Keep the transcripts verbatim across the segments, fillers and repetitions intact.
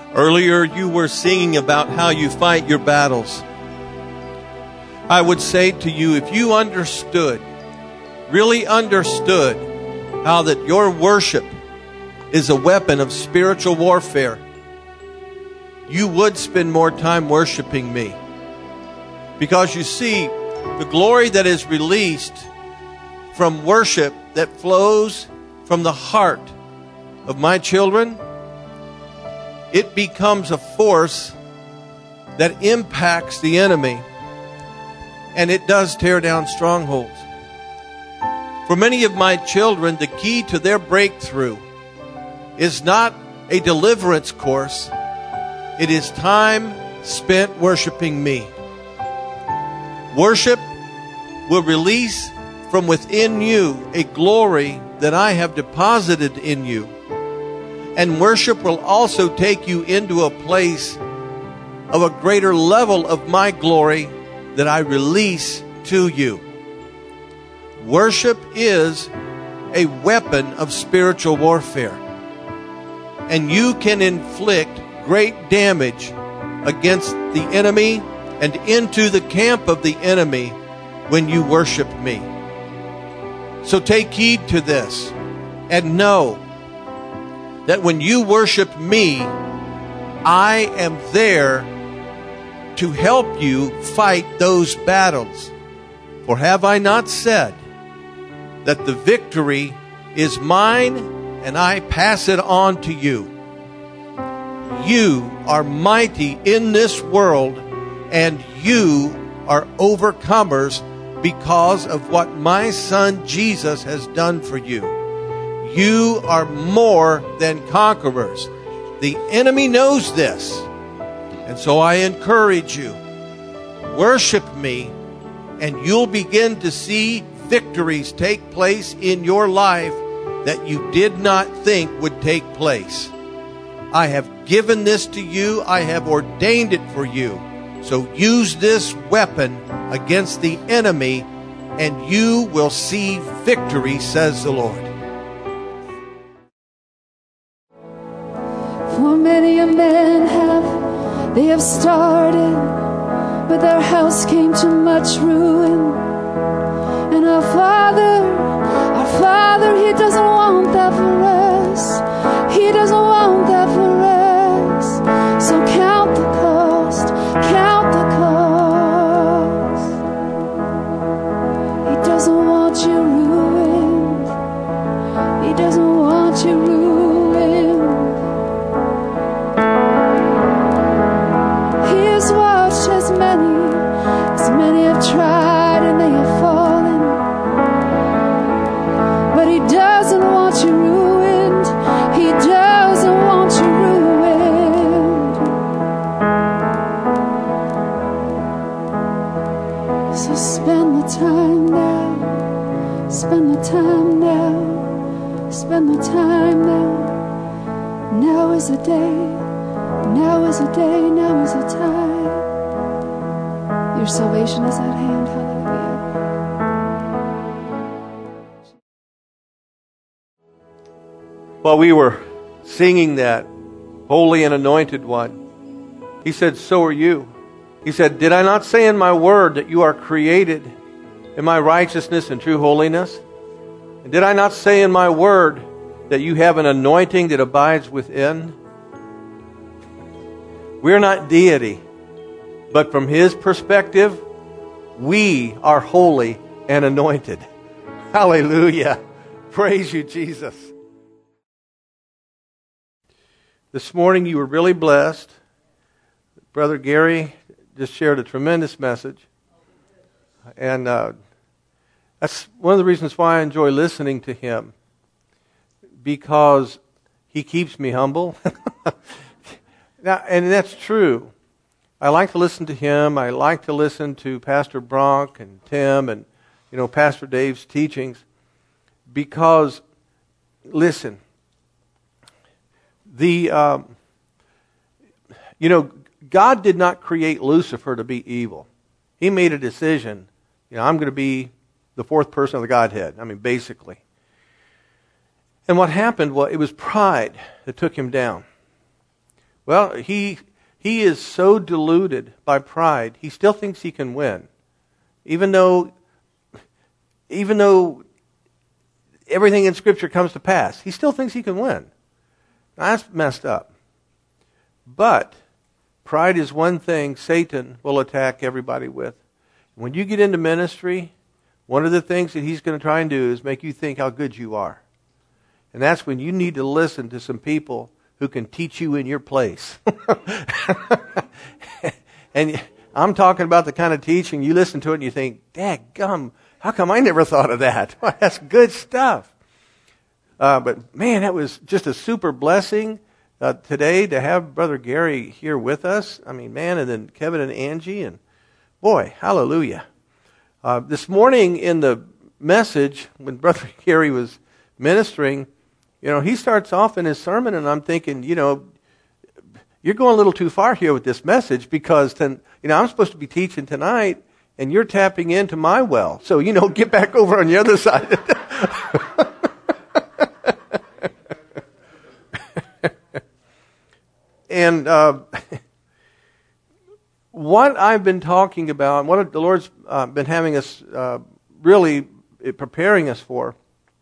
Earlier you were singing about how you fight your battles. I would say to you, if you understood, really understood how that your worship is a weapon of spiritual warfare, you would spend more time worshiping me. Because you see, the glory that is released from worship that flows from the heart of my children, it becomes a force that impacts the enemy, and it does tear down strongholds. For many of my children, the key to their breakthrough is not a deliverance course. It is time spent worshiping me. Worship will release from within you a glory that I have deposited in you. And worship will also take you into a place of a greater level of my glory that I release to you. Worship is a weapon of spiritual warfare. And you can inflict great damage against the enemy and into the camp of the enemy when you worship me. So take heed to this and know that when you worship me, I am there to help you fight those battles. For have I not said that the victory is mine and I pass it on to you? You are mighty in this world, and you are overcomers because of what my son Jesus has done for you. You are more than conquerors. The enemy knows this. And so I encourage you, worship me, and you'll begin to see victories take place in your life that you did not think would take place. I have given this to you. I have ordained it for you. So use this weapon against the enemy, and you will see victory, says the Lord. For many a man have, they have started, but their house came to much ruin. And our Father, our Father, He doesn't want that for us. He doesn't want that for us. So count the cost, count the cost. He doesn't want you ruined. He doesn't want you ruined. He has watched as many, as many have tried and they have fallen. But He doesn't want you ruined. He doesn't want you ruined. So spend the time now. Spend the time now. Spend the time now. Now is the day. Now is the day. Now is the time. Your salvation is at hand. Hallelujah. While we were singing that, Holy and Anointed One, He said, so are you. He said, did I not say in my word that you are created in my righteousness and true holiness? And did I not say in my word that you have an anointing that abides within? We're not deity, but from His perspective, we are holy and anointed. Hallelujah. Praise you, Jesus. This morning you were really blessed. Brother Gary just shared a tremendous message. And uh, that's one of the reasons why I enjoy listening to him. Because he keeps me humble. Now, and that's true. I like to listen to him. I like to listen to Pastor Bronk and Tim and, you know, Pastor Dave's teachings. Because, listen, the, um, you know, God did not create Lucifer to be evil. He made a decision, you know, I'm going to be the fourth person of the Godhead. I mean, basically. And what happened was, it was pride that took him down. Well, he he is so deluded by pride, he still thinks he can win. Even though, even though everything in Scripture comes to pass, he still thinks he can win. Now, that's messed up. But pride is one thing Satan will attack everybody with. When you get into ministry, one of the things that he's going to try and do is make you think how good you are. And that's when you need to listen to some people who can teach you in your place. And I'm talking about the kind of teaching you listen to it and you think, dadgum, how come I never thought of that? Well, that's good stuff. Uh, but man, that was just a super blessing uh, today to have Brother Gary here with us. I mean, man, and then Kevin and Angie, and boy, hallelujah. Uh, this morning in the message, when Brother Gary was ministering, you know, he starts off in his sermon, and I'm thinking, you know, you're going a little too far here with this message, because, ten, you know, I'm supposed to be teaching tonight, and you're tapping into my well. So, you know, get back over on the other side. And uh, what I've been talking about, what the Lord's uh, been having us uh, really preparing us for,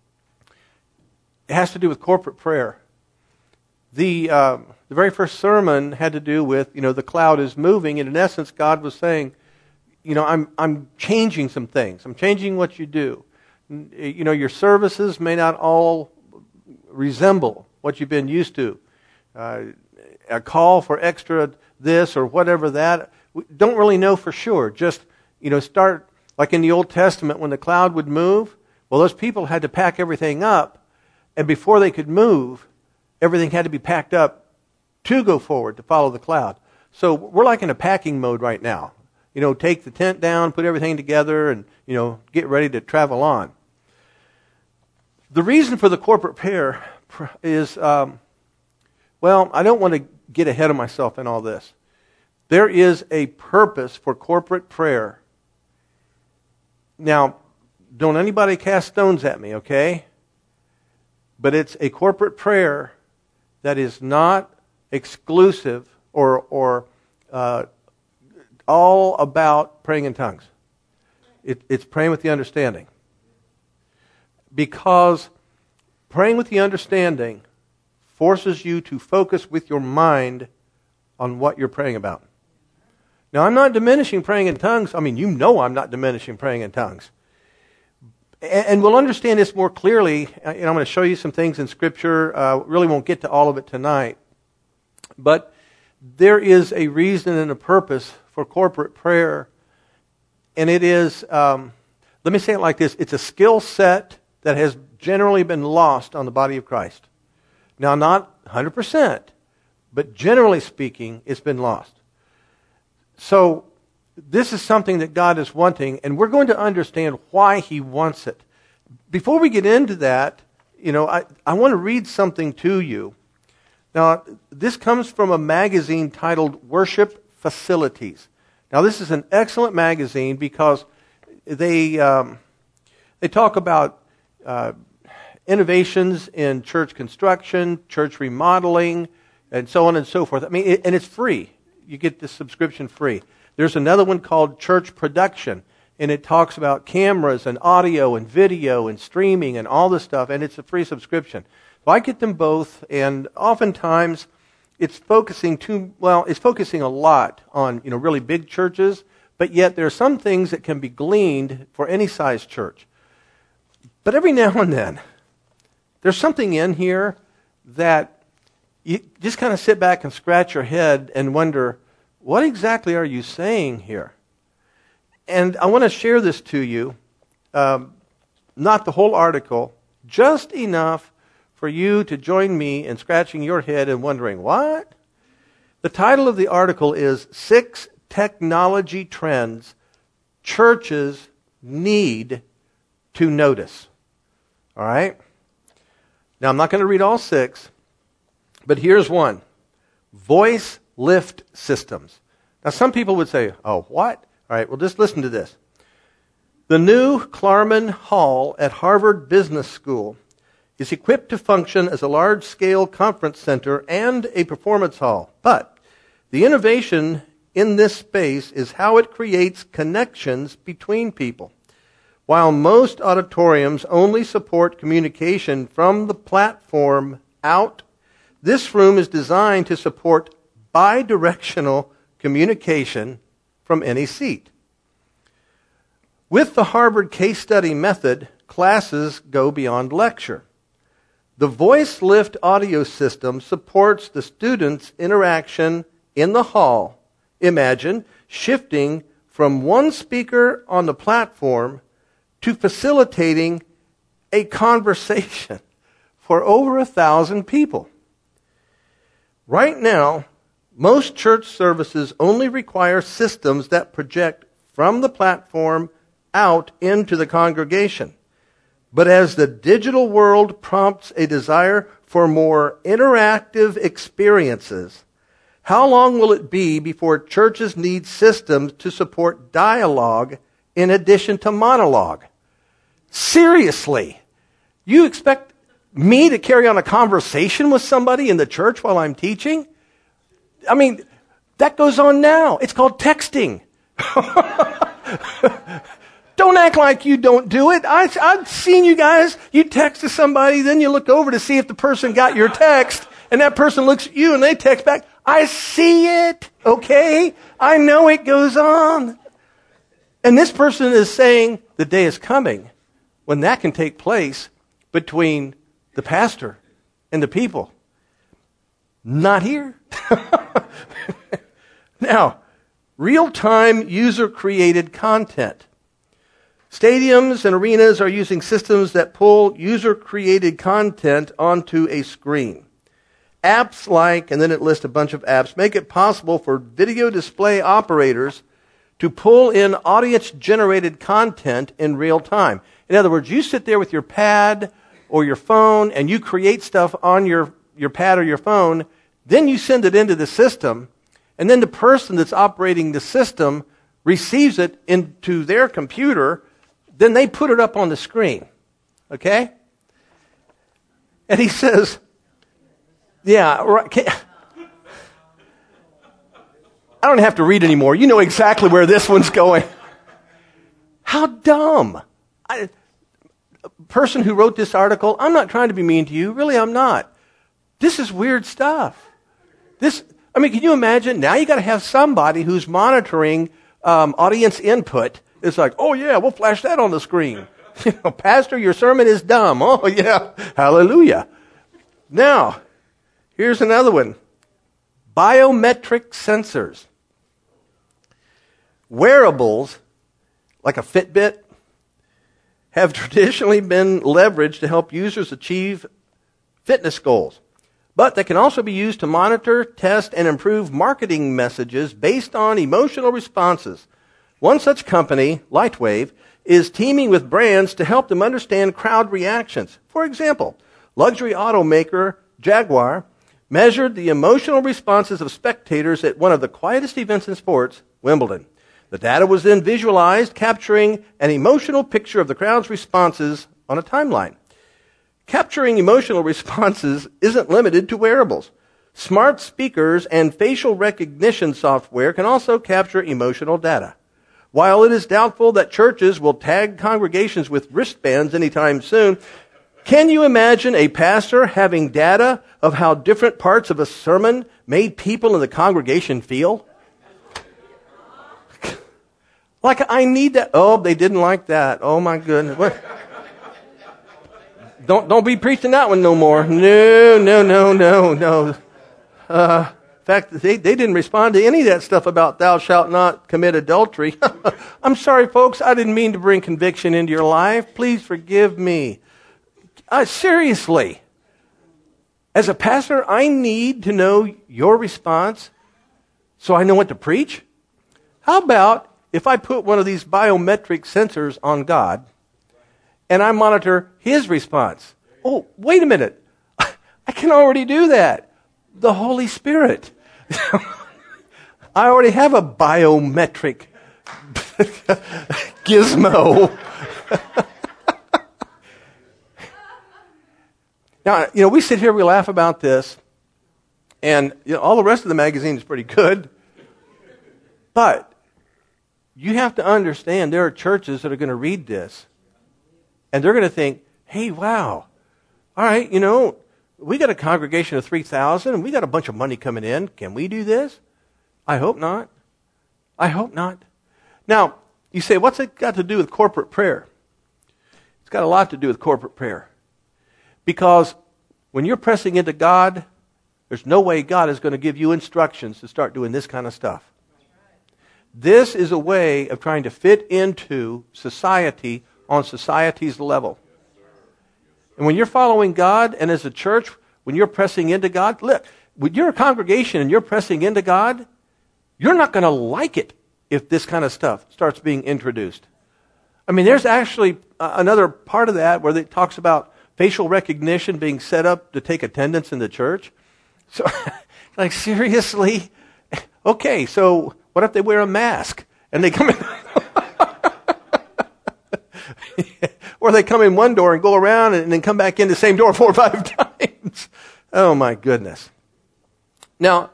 it has to do with corporate prayer. The uh, the very first sermon had to do with, you know, the cloud is moving, and in essence, God was saying, you know, I'm I'm changing some things. I'm changing what you do. You know, your services may not all resemble what you've been used to. Uh, a call for extra this or whatever that, we don't really know for sure. Just, you know, start, like in the Old Testament, when the cloud would move, well, those people had to pack everything up, and before they could move, everything had to be packed up to go forward, to follow the cloud. So we're like in a packing mode right now. You know, take the tent down, put everything together, and, you know, get ready to travel on. The reason for the corporate prayer is, um, well, I don't want to get ahead of myself in all this. There is a purpose for corporate prayer. Now, don't anybody cast stones at me, okay? But it's a corporate prayer that is not exclusive or or uh, all about praying in tongues. It, it's praying with the understanding. Because praying with the understanding forces you to focus with your mind on what you're praying about. Now, I'm not diminishing praying in tongues. I mean, you know I'm not diminishing praying in tongues. And we'll understand this more clearly. And I'm going to show you some things in Scripture. Uh, really won't get to all of it tonight. But there is a reason and a purpose for corporate prayer. And it is, um, let me say it like this. It's a skill set that has generally been lost on the body of Christ. Now, not one hundred percent, but generally speaking, it's been lost. So, this is something that God is wanting, and we're going to understand why He wants it. Before we get into that, you know, I, I want to read something to you. Now, this comes from a magazine titled Worship Facilities. Now, this is an excellent magazine because they um, they talk about uh, innovations in church construction, church remodeling, and so on and so forth. I mean, it, and it's free. You get the subscription free. There's another one called Church Production, and it talks about cameras and audio and video and streaming and all this stuff, and it's a free subscription. So I get them both, and oftentimes it's focusing too, well, it's focusing a lot on, you know, really big churches, but yet there are some things that can be gleaned for any size church. But every now and then, there's something in here that you just kind of sit back and scratch your head and wonder, what exactly are you saying here? And I want to share this to you, um, not the whole article, just enough for you to join me in scratching your head and wondering, what? The title of the article is Six Technology Trends Churches Need to Notice. All right? Now, I'm not going to read all six, but here's one. Voice lift systems. Now, some people would say, oh, what? All right, well, just listen to this. The new Klarman Hall at Harvard Business School is equipped to function as a large-scale conference center and a performance hall. But the innovation in this space is how it creates connections between people. While most auditoriums only support communication from the platform out, this room is designed to support bidirectional communication from any seat. With the Harvard case study method, classes go beyond lecture. The VoiceLift audio system supports the students' interaction in the hall. Imagine shifting from one speaker on the platform to facilitating a conversation for over a thousand people. Right now, most church services only require systems that project from the platform out into the congregation. But as the digital world prompts a desire for more interactive experiences, how long will it be before churches need systems to support dialogue in addition to monologue? Seriously, you expect me to carry on a conversation with somebody in the church while I'm teaching? I mean, that goes on now. It's called texting. Don't act like you don't do it. I, I've seen you guys. You text to somebody, then you look over to see if the person got your text, and that person looks at you and they text back. I see it, okay? I know it goes on. And this person is saying the day is coming when that can take place between the pastor and the people. Not here. Now, real-time user-created content. Stadiums and arenas are using systems that pull user-created content onto a screen. Apps like, and then it lists a bunch of apps, make it possible for video display operators to pull in audience-generated content in real time. In other words, you sit there with your pad or your phone and you create stuff on your, your pad or your phone, then you send it into the system, and then the person that's operating the system receives it into their computer, then they put it up on the screen. Okay? And he says, yeah, right. Can, I don't have to read anymore. You know exactly where this one's going. How dumb. I, a person who wrote this article, I'm not trying to be mean to you. Really, I'm not. This is weird stuff. This, I mean, can you imagine? Now you got to have somebody who's monitoring um, audience input. It's like, oh yeah, we'll flash that on the screen. You know, Pastor, your sermon is dumb. Oh yeah, hallelujah. Now, here's another one. Biometric sensors. Wearables, like a Fitbit, have traditionally been leveraged to help users achieve fitness goals. But they can also be used to monitor, test, and improve marketing messages based on emotional responses. One such company, Lightwave, is teaming with brands to help them understand crowd reactions. For example, luxury automaker Jaguar measured the emotional responses of spectators at one of the quietest events in sports, Wimbledon. The data was then visualized, capturing an emotional picture of the crowd's responses on a timeline. Capturing emotional responses isn't limited to wearables. Smart speakers and facial recognition software can also capture emotional data. While it is doubtful that churches will tag congregations with wristbands anytime soon, can you imagine a pastor having data of how different parts of a sermon made people in the congregation feel? Like, I need that. Oh, they didn't like that. Oh, my goodness. What? Don't don't be preaching that one no more. No, no, no, no, no. Uh, in fact, they, they didn't respond to any of that stuff about thou shalt not commit adultery. I'm sorry, folks. I didn't mean to bring conviction into your life. Please forgive me. Uh, seriously. As a pastor, I need to know your response so I know what to preach. How about if I put one of these biometric sensors on God and I monitor his response? Oh, wait a minute. I can already do that. The Holy Spirit. I already have a biometric gizmo. Now, you know, we sit here, we laugh about this, and you know, all the rest of the magazine is pretty good. But you have to understand there are churches that are going to read this, and they're going to think, hey, wow, all right, you know, we got a congregation of three thousand, and we got a bunch of money coming in. Can we do this? I hope not. I hope not. Now, you say, what's it got to do with corporate prayer? It's got a lot to do with corporate prayer. Because when you're pressing into God, there's no way God is going to give you instructions to start doing this kind of stuff. This is a way of trying to fit into society on society's level. And when you're following God, and as a church, when you're pressing into God, look, when you're a congregation and you're pressing into God, you're not going to like it if this kind of stuff starts being introduced. I mean, there's actually uh, another part of that where it talks about facial recognition being set up to take attendance in the church. So, like, seriously? Okay, so what if they wear a mask and they come in? Or they come in one door and go around and then come back in the same door four or five times. Oh, my goodness. Now,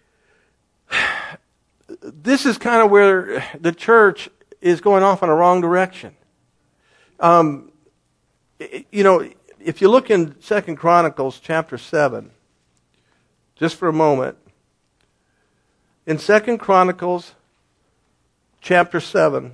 this is kind of where the church is going off in a wrong direction. Um, you know, if you look in Second Chronicles chapter seven, just for a moment, in Second Chronicles chapter seven,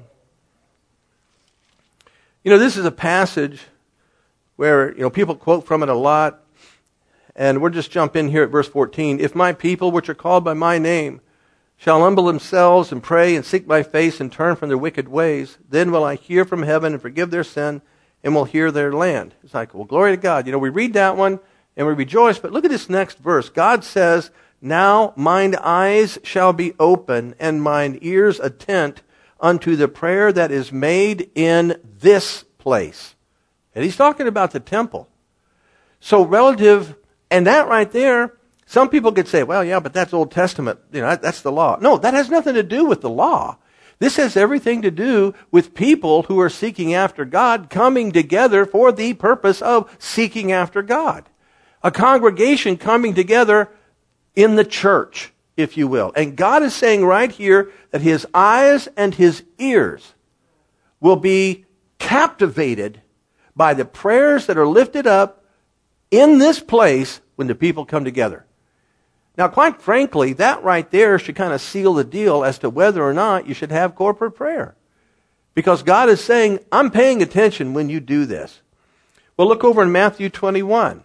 you know, this is a passage where, you know, people quote from it a lot, and we'll just jump in here at verse fourteen. If my people, which are called by my name, shall humble themselves and pray and seek my face and turn from their wicked ways, then will I hear from heaven and forgive their sin and will heal their land. It's like, well, glory to God. You know, we read that one and we rejoice, but look at this next verse. God says, now mine eyes shall be open and mine ears attent unto the prayer that is made in this place. And he's talking about the temple. So relative, and that right there, some people could say, well, yeah, but that's Old Testament. You know, that's the law. No, that has nothing to do with the law. This has everything to do with people who are seeking after God, coming together for the purpose of seeking after God. A congregation coming together in the church, if you will. And God is saying right here that his eyes and his ears will be captivated by the prayers that are lifted up in this place when the people come together. Now, quite frankly, that right there should kind of seal the deal as to whether or not you should have corporate prayer. Because God is saying, I'm paying attention when you do this. Well, look over in Matthew twenty-one.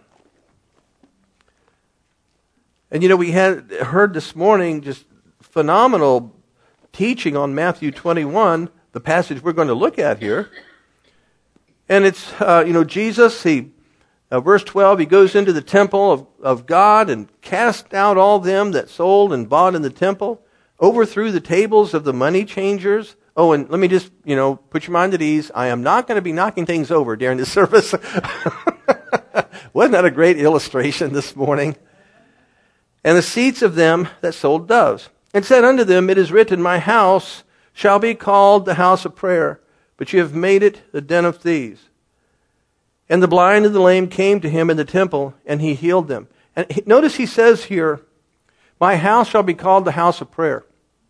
And you know, we had heard this morning just phenomenal teaching on Matthew twenty-one, the passage we're going to look at here. And it's, uh, you know, Jesus, he... Uh, verse twelve, he goes into the temple of, of God and cast out all them that sold and bought in the temple, overthrew the tables of the money changers. Oh, and let me just, you know, put your mind at ease. I am not going to be knocking things over during this service. Wasn't that a great illustration this morning? And the seats of them that sold doves. And said unto them, it is written, my house shall be called the house of prayer, but you have made it the den of thieves. And the blind and the lame came to him in the temple, and he healed them. And he, notice he says here, my house shall be called the house of prayer.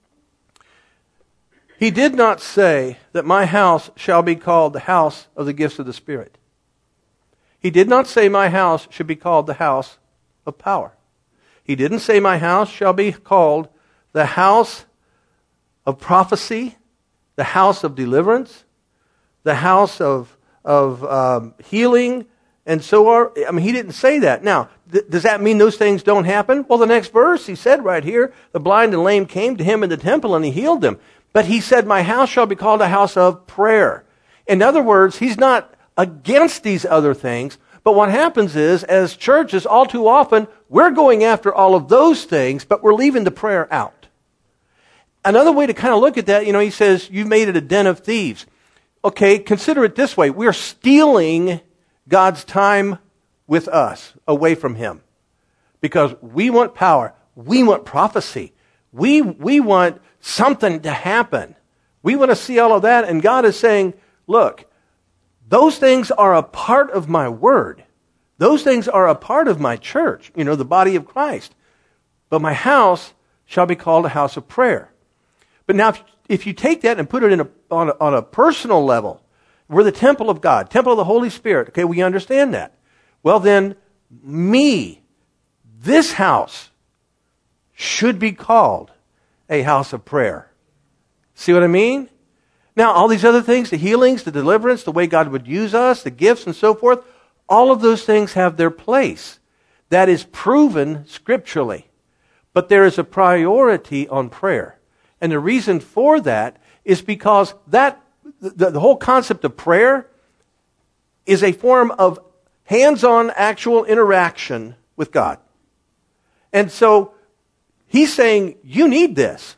He did not say that my house shall be called the house of the gifts of the Spirit. He did not say my house should be called the house of power. He didn't say my house shall be called the house of prophecy, the house of deliverance, the house of of um, healing, and so on. I mean, he didn't say that. Now, th- does that mean those things don't happen? Well, the next verse, he said right here, the blind and lame came to him in the temple, and he healed them. But he said, my house shall be called a house of prayer. In other words, he's not against these other things, but what happens is, as churches, all too often, we're going after all of those things, but we're leaving the prayer out. Another way to kind of look at that, you know, he says, you made it a den of thieves. Okay, consider it this way. We're stealing God's time with us away from him. Because we want power. We want prophecy. We, we want something to happen. We want to see all of that. And God is saying, look, those things are a part of my word. Those things are a part of my church, you know, the body of Christ. But my house shall be called a house of prayer. But now, if, if you take that and put it in a, on, a, on a personal level, we're the temple of God, temple of the Holy Spirit. Okay, we understand that. Well then, me, this house, should be called a house of prayer. See what I mean? Now, all these other things, the healings, the deliverance, the way God would use us, the gifts and so forth, all of those things have their place. That is proven scripturally. But there is a priority on prayer. And the reason for that is because that the, the whole concept of prayer is a form of hands-on actual interaction with God. And so he's saying, you need this.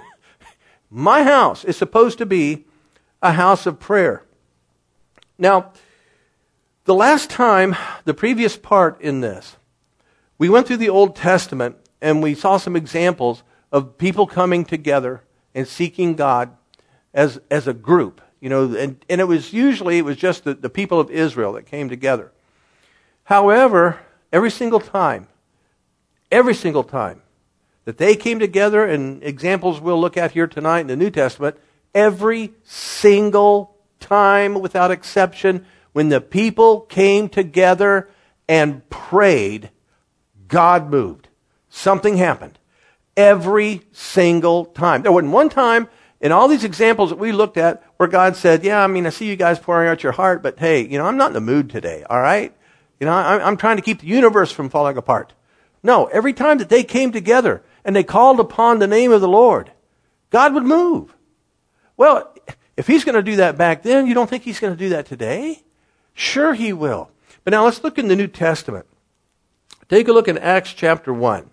My house is supposed to be a house of prayer. Now, the last time, the previous part in this, we went through the Old Testament and we saw some examples of people coming together and seeking God as, as a group. You know, and, and it was usually, it was just the, the people of Israel that came together. However, every single time, every single time that they came together, and examples we'll look at here tonight in the New Testament, every single time without exception, when the people came together and prayed, God moved. Something happened. Every single time. There wasn't one time in all these examples that we looked at where God said, yeah, I mean, I see you guys pouring out your heart, but hey, you know, I'm not in the mood today, all right? You know, I'm, I'm trying to keep the universe from falling apart. No, every time that they came together and they called upon the name of the Lord, God would move. Well, if he's going to do that back then, you don't think he's going to do that today? Sure he will. But now let's look in the New Testament. Take a look in Acts chapter one.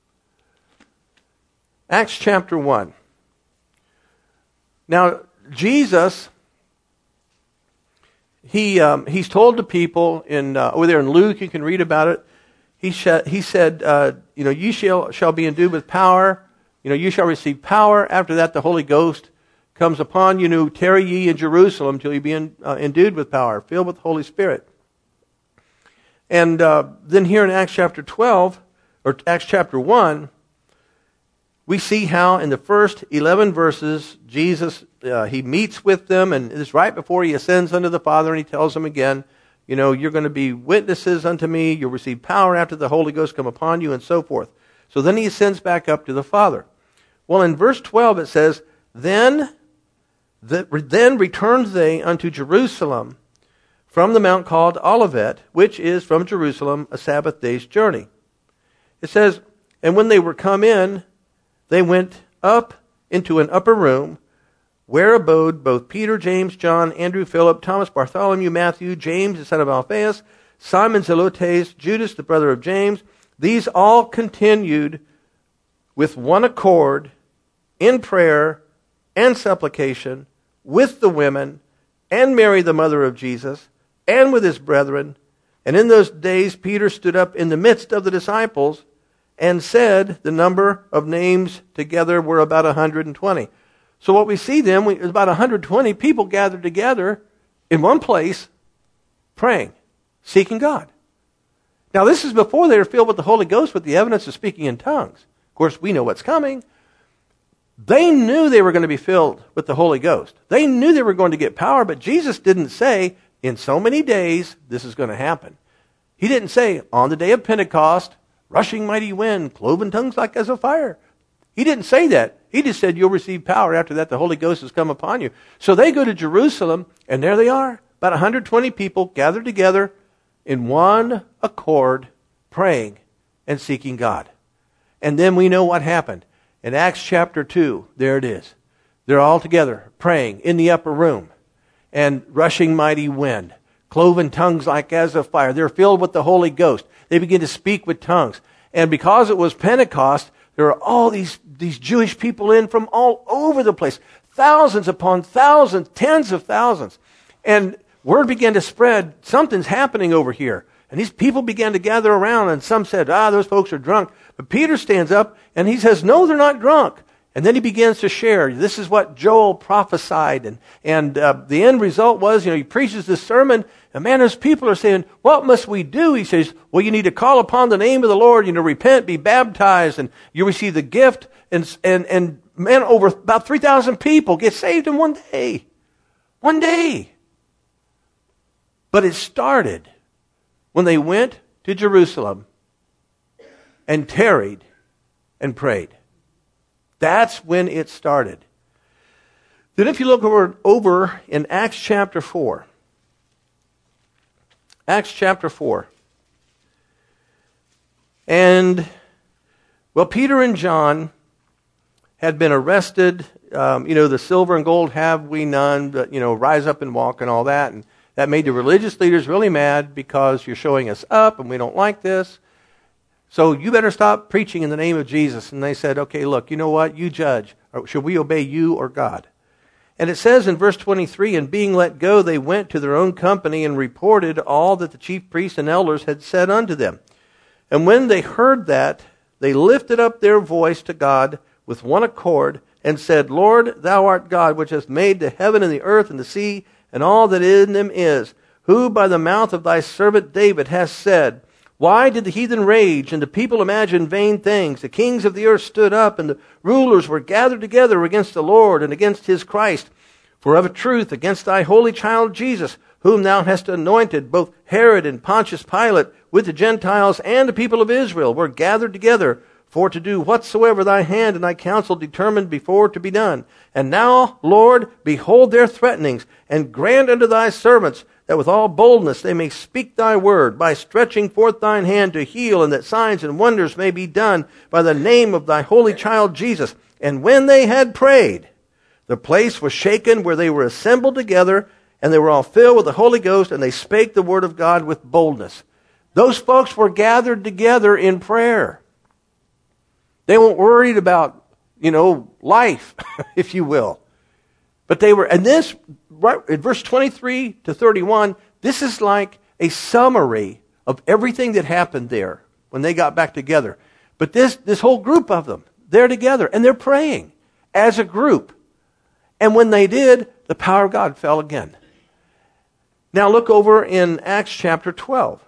Acts chapter one. Now, Jesus, he um, he's told the people in uh, over there in Luke, you can read about it. He, sh- he said, uh, you know, you shall, shall be endued with power. You know, you shall receive power. After that, the Holy Ghost comes upon you. Know, tarry ye in Jerusalem till you be in, uh, endued with power, filled with the Holy Spirit. And uh, then here in Acts chapter twelve, or Acts chapter one, we see how in the first eleven verses, Jesus, uh, he meets with them, and it's right before he ascends unto the Father, and he tells them again, you know, you're going to be witnesses unto me, you'll receive power after the Holy Ghost come upon you, and so forth. So then he ascends back up to the Father. Well, in verse twelve it says, Then, the, then returned they unto Jerusalem from the mount called Olivet, which is from Jerusalem a Sabbath day's journey. It says, And when they were come in, they went up into an upper room, where abode both Peter, James, John, Andrew, Philip, Thomas, Bartholomew, Matthew, James, the son of Alphaeus, Simon Zelotes, Judas, the brother of James. These all continued with one accord in prayer and supplication with the women and Mary, the mother of Jesus, and with his brethren. And in those days Peter stood up in the midst of the disciples and said, the number of names together were about one hundred twenty. So what we see then, we, about one hundred twenty people gathered together in one place, praying, seeking God. Now this is before they were filled with the Holy Ghost with the evidence of speaking in tongues. Of course, we know what's coming. They knew they were going to be filled with the Holy Ghost. They knew they were going to get power, but Jesus didn't say, in so many days, this is going to happen. He didn't say, on the day of Pentecost, rushing mighty wind, cloven tongues like as of fire. He didn't say that. He just said, you'll receive power. After that, the Holy Ghost has come upon you. So they go to Jerusalem, and there they are. About one hundred twenty people gathered together in one accord, praying and seeking God. And then we know what happened. In Acts chapter two, there it is. They're all together, praying in the upper room, and rushing mighty wind, cloven tongues like as of fire. They're filled with the Holy Ghost. They begin to speak with tongues. And because it was Pentecost, there are all these, these Jewish people in from all over the place. Thousands upon thousands, tens of thousands. And word began to spread, something's happening over here. And these people began to gather around, and some said, ah, those folks are drunk. But Peter stands up, and he says, no, they're not drunk. And then he begins to share. This is what Joel prophesied. And, and uh, the end result was, you know, he preaches this sermon, And man, as people are saying, what must we do? He says, well, you need to call upon the name of the Lord, you know, repent, be baptized, and you receive the gift. And, and, and man, over about three thousand people get saved in one day. One day. But it started when they went to Jerusalem and tarried and prayed. That's when it started. Then if you look over, over in Acts chapter four, Acts chapter four. And, well, Peter and John had been arrested. Um, you know, the silver and gold have we none, but, you know, rise up and walk and all that. And that made the religious leaders really mad because you're showing us up and we don't like this. So you better stop preaching in the name of Jesus. And they said, okay, look, you know what? You judge. Or should we obey you or God? And it says in verse twenty-three, and being let go, they went to their own company and reported all that the chief priests and elders had said unto them. And when they heard that, they lifted up their voice to God with one accord and said, Lord, thou art God, which hast made the heaven and the earth and the sea and all that in them is, who by the mouth of thy servant David hast said, why did the heathen rage and the people imagine vain things? The kings of the earth stood up and the rulers were gathered together against the Lord and against his Christ. For of a truth against thy holy child Jesus, whom thou hast anointed, both Herod and Pontius Pilate with the Gentiles and the people of Israel were gathered together for to do whatsoever thy hand and thy counsel determined before to be done. And now, Lord, behold their threatenings, and grant unto thy servants that with all boldness they may speak thy word, by stretching forth thine hand to heal, and that signs and wonders may be done by the name of thy holy child Jesus. And when they had prayed, the place was shaken where they were assembled together, and they were all filled with the Holy Ghost, and they spake the word of God with boldness. Those folks were gathered together in prayer. They weren't worried about, you know, life, if you will. But they were, and this, right in verse twenty-three to thirty-one, this is like a summary of everything that happened there when they got back together. But this, this whole group of them, they're together, and they're praying as a group. And when they did, the power of God fell again. Now look over in Acts chapter twelve.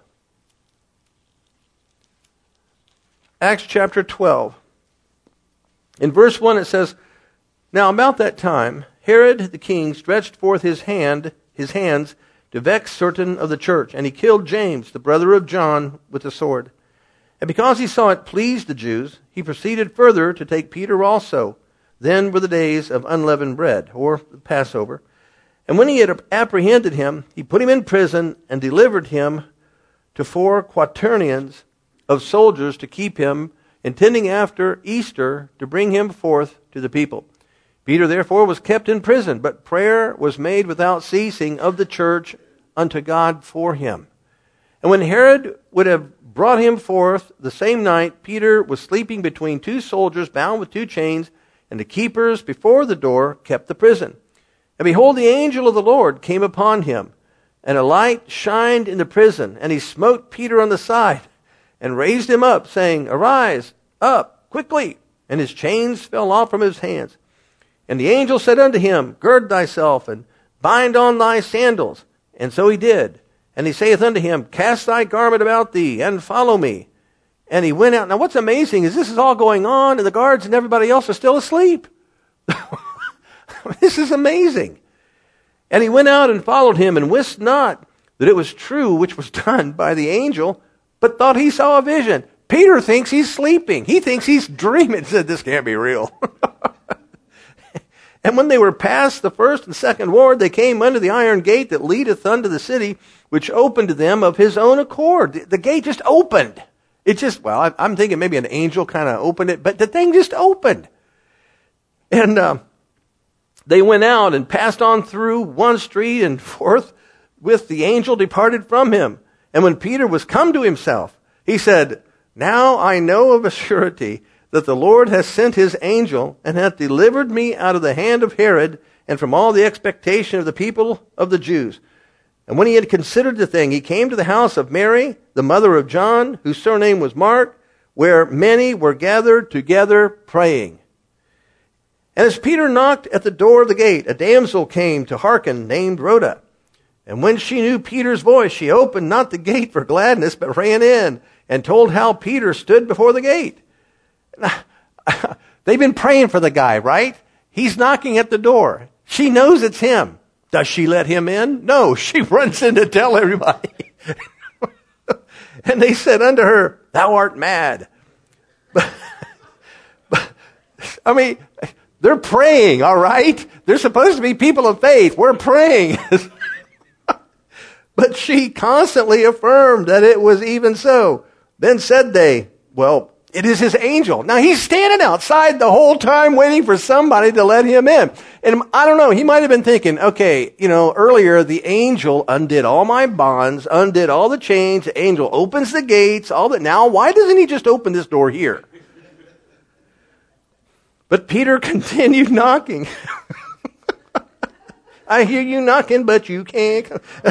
Acts chapter twelve. In verse one it says, now about that time, Herod the king stretched forth his hand, his hands to vex certain of the church, and he killed James, the brother of John, with the sword. And because he saw it pleased the Jews, he proceeded further to take Peter also. Then were the days of unleavened bread, or the Passover. And when he had apprehended him, he put him in prison and delivered him to four quaternions of soldiers to keep him, intending after Easter to bring him forth to the people. Peter therefore was kept in prison, but prayer was made without ceasing of the church unto God for him. And when Herod would have brought him forth the same night, Peter was sleeping between two soldiers bound with two chains, and the keepers before the door kept the prison. And behold, the angel of the Lord came upon him, and a light shined in the prison, and he smote Peter on the side, and raised him up, saying, arise, up, quickly. And his chains fell off from his hands. And the angel said unto him, gird thyself, and bind on thy sandals. And so he did. And he saith unto him, cast thy garment about thee, and follow me. And he went out. Now what's amazing is this is all going on, and the guards and everybody else are still asleep. This is amazing. And he went out and followed him, and wist not that it was true which was done by the angel, but thought he saw a vision. Peter thinks he's sleeping. He thinks he's dreaming. He said, this can't be real. And when they were past the first and second ward, they came unto the iron gate that leadeth unto the city, which opened to them of his own accord. The, the gate just opened. It just, well, I, I'm thinking maybe an angel kind of opened it, but the thing just opened. And uh, they went out and passed on through one street, and forth with the angel departed from him. And when Peter was come to himself, he said, now I know of a surety that the Lord has sent his angel, and hath delivered me out of the hand of Herod, and from all the expectation of the people of the Jews. And when he had considered the thing, he came to the house of Mary, the mother of John, whose surname was Mark, where many were gathered together praying. And as Peter knocked at the door of the gate, a damsel came to hearken, named Rhoda. And when she knew Peter's voice, she opened not the gate for gladness, but ran in and told how Peter stood before the gate. They've been praying for the guy, right? He's knocking at the door. She knows it's him. Does she let him in? No, she runs in to tell everybody. And they said unto her, thou art mad. But, but, I mean, they're praying, all right? They're supposed to be people of faith. We're praying. But she constantly affirmed that it was even so. Then said they, well, it is his angel. Now he's standing outside the whole time waiting for somebody to let him in. And I don't know, he might have been thinking, okay, you know, earlier the angel undid all my bonds, undid all the chains, the angel opens the gates, all that. Now why doesn't he just open this door here? But Peter continued knocking. I hear you knocking, but you can't.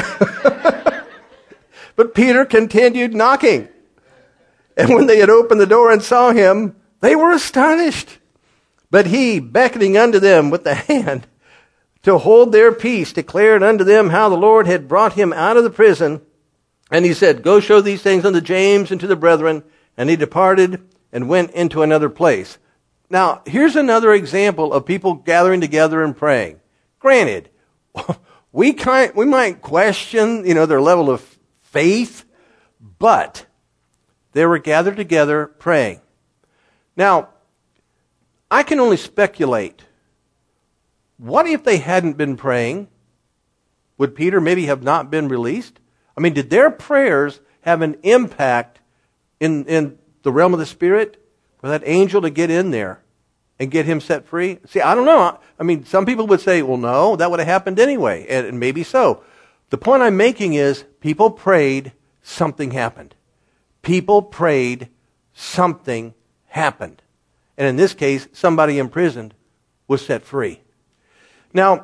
But Peter continued knocking. And when they had opened the door and saw him, they were astonished. But he, beckoning unto them with the hand to hold their peace, declared unto them how the Lord had brought him out of the prison. And he said, go show these things unto James and to the brethren. And he departed and went into another place. Now, here's another example of people gathering together and praying. Granted, we kind, we might question, you know, their level of faith, but they were gathered together praying. Now, I can only speculate. What if they hadn't been praying? Would Peter maybe have not been released? I mean, did their prayers have an impact in, in the realm of the Spirit for that angel to get in there and get him set free? See, I don't know. I mean, some people would say, well, no, that would have happened anyway, and maybe so. The point I'm making is people prayed, something happened. People prayed, something happened. And in this case, somebody imprisoned was set free. Now,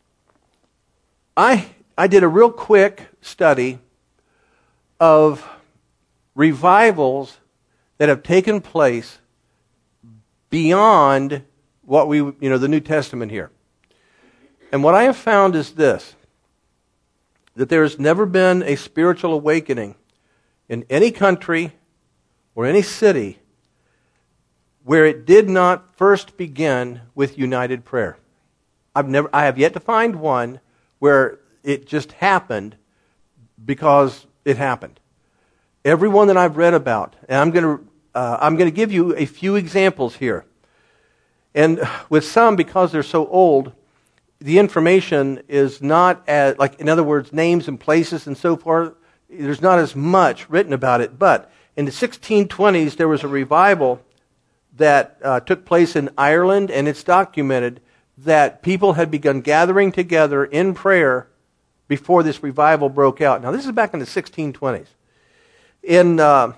I I did a real quick study of revivals that have taken place beyond what we, you know, the New Testament here. And what I have found is this, that there has never been a spiritual awakening in any country or any city where it did not first begin with united prayer. I've never, I have yet to find one where it just happened because it happened. Every one that I've read about, and I'm going to, uh, I'm going to give you a few examples here. And with some, because they're so old, the information is not as, like, in other words, names and places and so forth, there's not as much written about it. But in the sixteen twenties, there was a revival that uh, took place in Ireland, and it's documented that people had begun gathering together in prayer before this revival broke out. Now, this is back in the sixteen twenties. In, uh,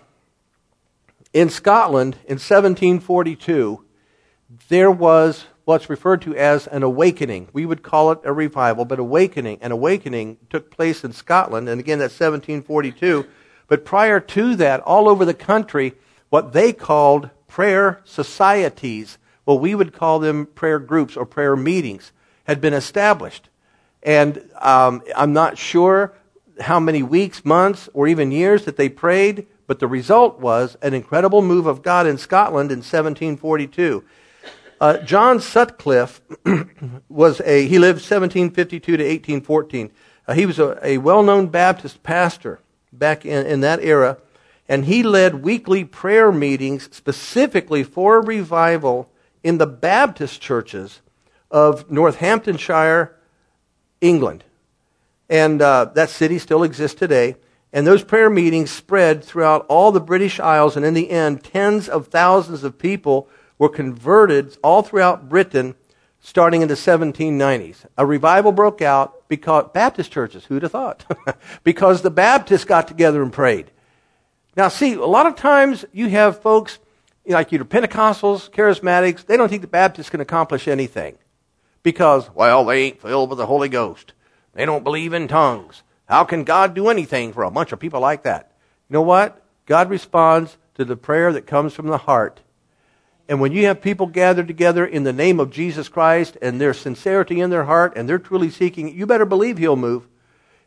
in Scotland, in seventeen forty-two, there was what's referred to as an awakening. We would call it a revival, but awakening. An awakening took place in Scotland, and again, that's seventeen forty-two. But prior to that, all over the country, what they called prayer societies, well, we would call them prayer groups or prayer meetings, had been established. And um, I'm not sure how many weeks, months, or even years that they prayed, but the result was an incredible move of God in Scotland in seventeen forty-two. Uh, John Sutcliffe was a, he lived seventeen fifty-two to eighteen fourteen. Uh, he was a, a well-known Baptist pastor back in, in that era, and he led weekly prayer meetings specifically for a revival in the Baptist churches of Northamptonshire, England. And uh, that city still exists today. And those prayer meetings spread throughout all the British Isles, and in the end, tens of thousands of people were converted all throughout Britain starting in the seventeen nineties. A revival broke out because Baptist churches, who'd have thought? Because the Baptists got together and prayed. Now, see, a lot of times you have folks, you know, like either Pentecostals, Charismatics, they don't think the Baptists can accomplish anything because, well, they ain't filled with the Holy Ghost. They don't believe in tongues. How can God do anything for a bunch of people like that? You know what? God responds to the prayer that comes from the heart. And when you have people gathered together in the name of Jesus Christ and there's sincerity in their heart and they're truly seeking, you better believe He'll move.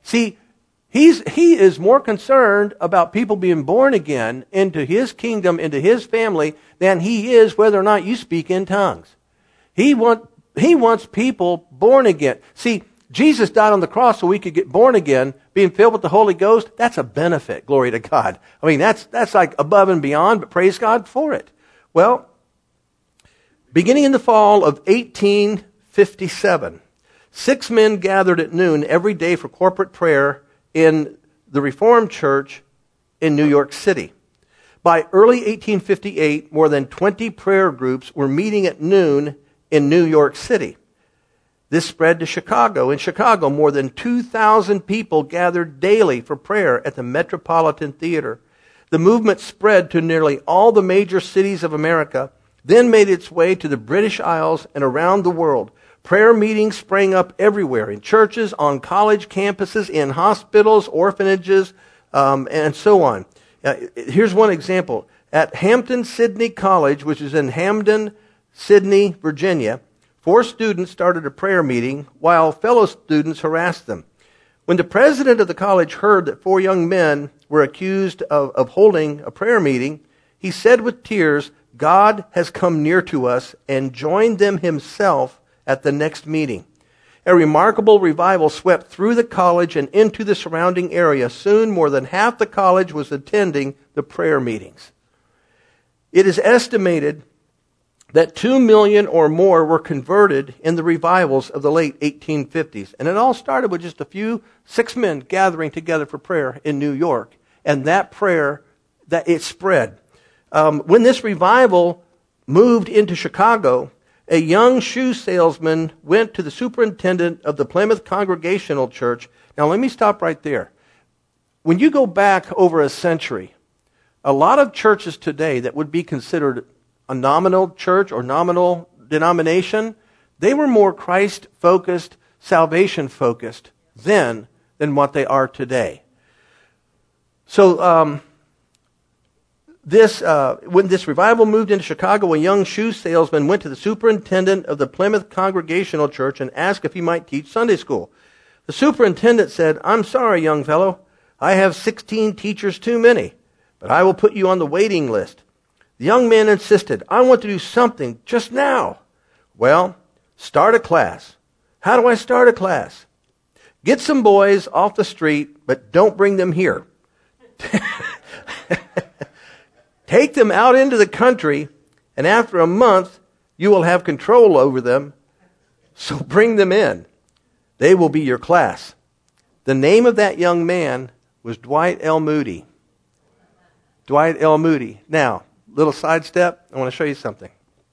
See, he's, he is more concerned about people being born again into his kingdom, into his family, than he is whether or not you speak in tongues. He, want, he wants people born again. See, Jesus died on the cross so we could get born again, being filled with the Holy Ghost. That's a benefit, glory to God. I mean, that's, that's like above and beyond, but praise God for it. Well, beginning in the fall of eighteen fifty-seven, six men gathered at noon every day for corporate prayer in the Reformed Church in New York City. By early eighteen fifty-eight, more than twenty prayer groups were meeting at noon in New York City. This spread to Chicago. In Chicago, more than two thousand people gathered daily for prayer at the Metropolitan Theater. The movement spread to nearly all the major cities of America, then made its way to the British Isles and around the world. Prayer meetings sprang up everywhere, in churches, on college campuses, in hospitals, orphanages, um, and so on. Uh, here's one example. At Hampton-Sydney College, which is in Hamden, Sydney, Virginia, four students started a prayer meeting while fellow students harassed them. When the president of the college heard that four young men were accused of, of holding a prayer meeting, he said with tears, "God has come near to us," and joined them himself at the next meeting. A remarkable revival swept through the college and into the surrounding area. Soon, more than half the college was attending the prayer meetings. It is estimated that two million or more were converted in the revivals of the late eighteen fifties. And it all started with just a few, six men gathering together for prayer in New York. And that prayer, that it spread. Um, when this revival moved into Chicago, a young shoe salesman went to the superintendent of the Plymouth Congregational Church. Now let me stop right there. When you go back over a century, a lot of churches today that would be considered a nominal church or nominal denomination, they were more Christ-focused, salvation-focused then than what they are today. So um, this uh, when this revival moved into Chicago, a young shoe salesman went to the superintendent of the Plymouth Congregational Church and asked if he might teach Sunday school. The superintendent said, "I'm sorry, young fellow. I have sixteen teachers too many, but I will put you on the waiting list." The young man insisted, "I want to do something just now." "Well, start a class." "How do I start a class?" "Get some boys off the street, but don't bring them here. Take them out into the country, and after a month, you will have control over them. So bring them in. They will be your class." The name of that young man was Dwight L. Moody. Dwight L. Moody. Now, little sidestep, I want to show you something.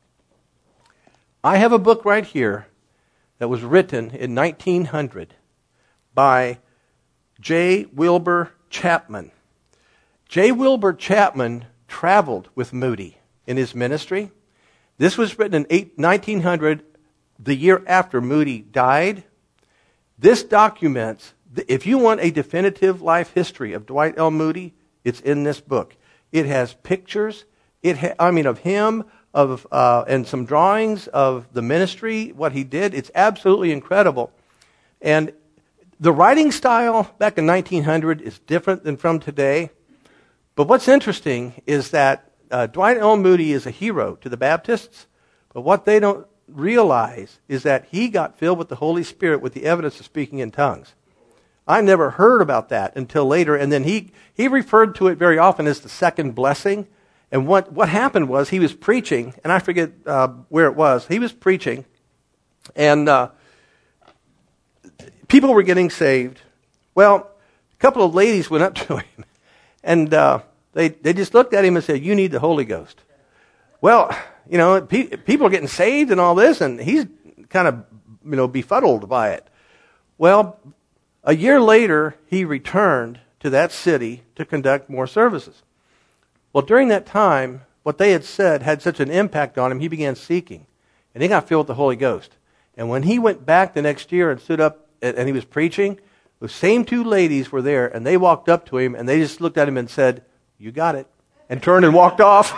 I have a book right here that was written in nineteen hundred by J. Wilbur Chapman. J. Wilbur Chapman traveled with Moody in his ministry. This was written in nineteen hundred, the year after Moody died. This documents, if you want a definitive life history of Dwight L. Moody, it's in this book. It has pictures, it ha- I mean of him, of uh, and some drawings of the ministry, what he did. It's absolutely incredible. And the writing style back in nineteen hundred is different than from today. But what's interesting is that uh, Dwight L. Moody is a hero to the Baptists, but what they don't realize is that he got filled with the Holy Spirit with the evidence of speaking in tongues. I never heard about that until later, and then he, he referred to it very often as the second blessing. And what, what happened was he was preaching, and I forget uh, where it was. He was preaching, and uh, people were getting saved. Well, a couple of ladies went up to him, and uh, they, they just looked at him and said, "You need the Holy Ghost." Well, you know, pe- people are getting saved and all this, and he's kind of, you know, befuddled by it. Well, a year later, he returned to that city to conduct more services. Well, during that time, what they had said had such an impact on him, he began seeking, and he got filled with the Holy Ghost. And when he went back the next year and stood up and he was preaching, the same two ladies were there, and they walked up to him, and they just looked at him and said, "You got it," and turned and walked off.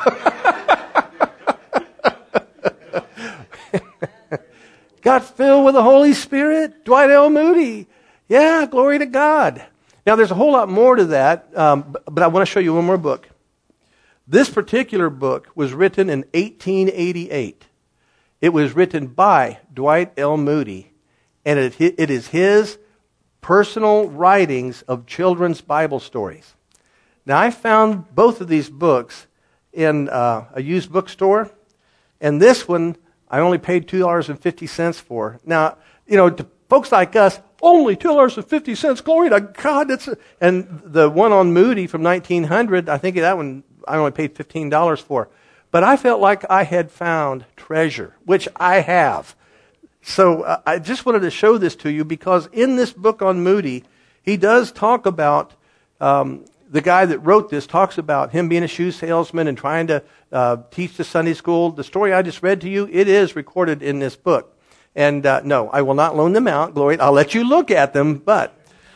Got filled with the Holy Spirit. Dwight L. Moody. Yeah, glory to God. Now, there's a whole lot more to that, um, but I want to show you one more book. This particular book was written in eighteen eighty-eight. It was written by Dwight L. Moody, and it, it is his personal writings of children's Bible stories. Now, I found both of these books in uh, a used bookstore, and this one I only paid two dollars and fifty cents for. Now, you know, to folks like us, only two dollars and fifty cents, glory to God. That's a, and the one on Moody from nineteen hundred, I think that one I only paid fifteen dollars for. But I felt like I had found treasure, which I have. So uh, I just wanted to show this to you because in this book on Moody, he does talk about, um, the guy that wrote this talks about him being a shoe salesman and trying to uh, teach the Sunday school. The story I just read to you, it is recorded in this book. And uh, no, I will not loan them out, Glory. I'll let you look at them, but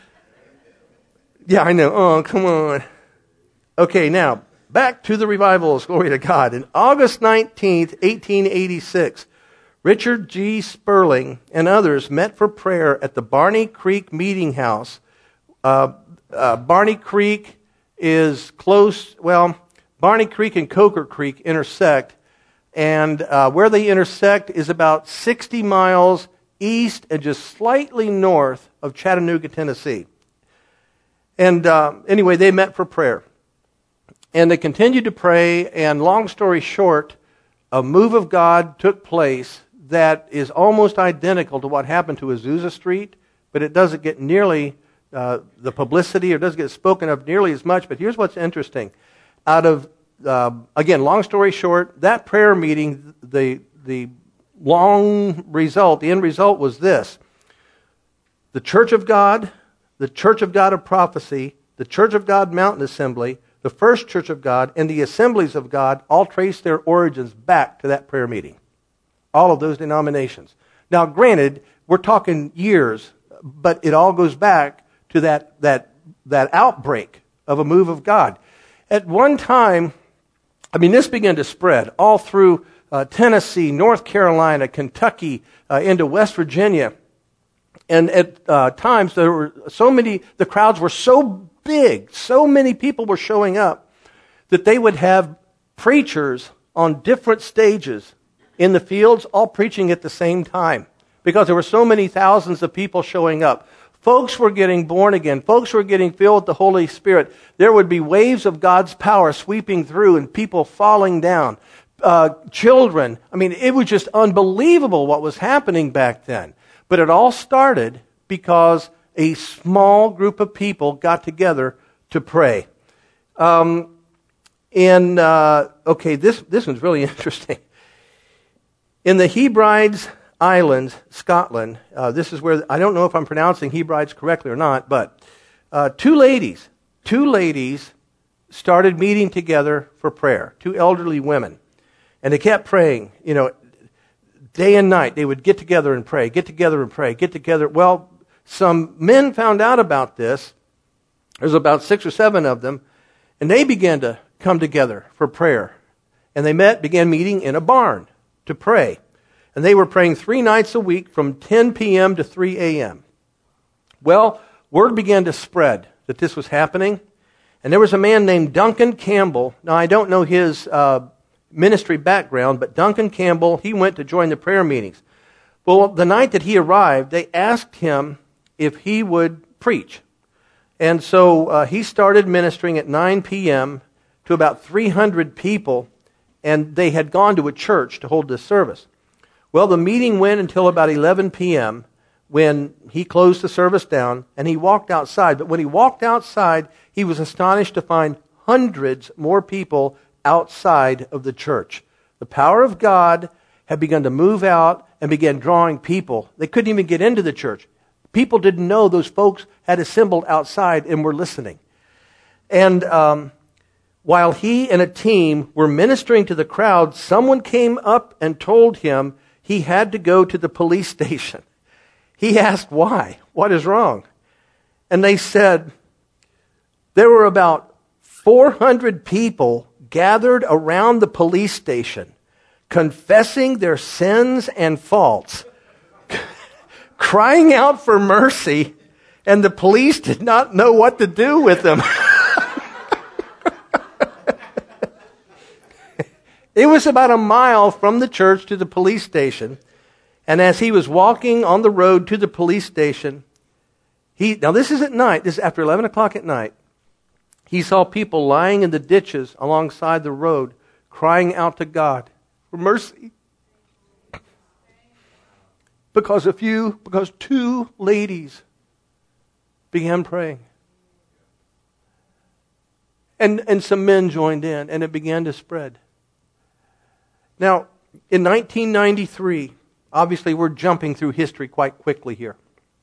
yeah, I know. Oh, come on. Okay, now, back to the revivals, glory to God. On August nineteenth, eighteen eighty-six, Richard G. Sperling and others met for prayer at the Barney Creek Meeting House. Uh, uh, Barney Creek is close, well, Barney Creek and Coker Creek intersect, and uh, where they intersect is about sixty miles east and just slightly north of Chattanooga, Tennessee. And uh, anyway, they met for prayer. And they continued to pray, and long story short, a move of God took place that is almost identical to what happened to Azusa Street, but it doesn't get nearly uh, the publicity, or doesn't get spoken of nearly as much. But here's what's interesting. Out of, uh, again, long story short, that prayer meeting, the, the long result, the end result was this. The Church of God, the Church of God of Prophecy, the Church of God Mountain Assembly, the First Church of God, and the Assemblies of God all trace their origins back to that prayer meeting. All of those denominations. Now, granted, we're talking years, but it all goes back to that, that, that outbreak of a move of God. At one time, I mean, this began to spread all through uh, Tennessee, North Carolina, Kentucky, uh, into West Virginia. And at uh, times, there were so many, the crowds were so big, so many people were showing up that they would have preachers on different stages in the fields, all preaching at the same time, because there were so many thousands of people showing up. Folks were getting born again. Folks were getting filled with the Holy Spirit. There would be waves of God's power sweeping through and people falling down. Uh, children, I mean, it was just unbelievable what was happening back then. But it all started because a small group of people got together to pray. Um, and, uh, okay, this, this one's really interesting. In the Hebrides Islands, Scotland, uh, this is where, I don't know if I'm pronouncing Hebrides correctly or not, but uh, two ladies, two ladies started meeting together for prayer, two elderly women. And they kept praying, you know, day and night. They would get together and pray, get together and pray, get together. Well, some men found out about this. There's about six or seven of them, and they began to come together for prayer. And they met, began meeting in a barn to pray. And they were praying three nights a week from ten p.m. to three a.m. Well, word began to spread that this was happening. And there was a man named Duncan Campbell. Now, I don't know his uh, ministry background, but Duncan Campbell, he went to join the prayer meetings. Well, the night that he arrived, they asked him if he would preach. And so uh, he started ministering at nine p.m. to about three hundred people, and they had gone to a church to hold this service. Well, the meeting went until about eleven p.m. when he closed the service down, and he walked outside. But when he walked outside, he was astonished to find hundreds more people outside of the church. The power of God had begun to move out and began drawing people. They couldn't even get into the church. People didn't know those folks had assembled outside and were listening. And um, while he and a team were ministering to the crowd, someone came up and told him he had to go to the police station. He asked why. What is wrong? And they said there were about four hundred people gathered around the police station, confessing their sins and faults, crying out for mercy, And the police did not know what to do with him. It was about a mile from the church to the police station. And as he was walking on the road to the police station, he, now this is at night, this is after eleven o'clock at night, he saw people lying in the ditches alongside the road, crying out to God for mercy. Because a few, because two ladies began praying. And, and some men joined in, and it began to spread. Now, in nineteen ninety-three, obviously we're jumping through history quite quickly here.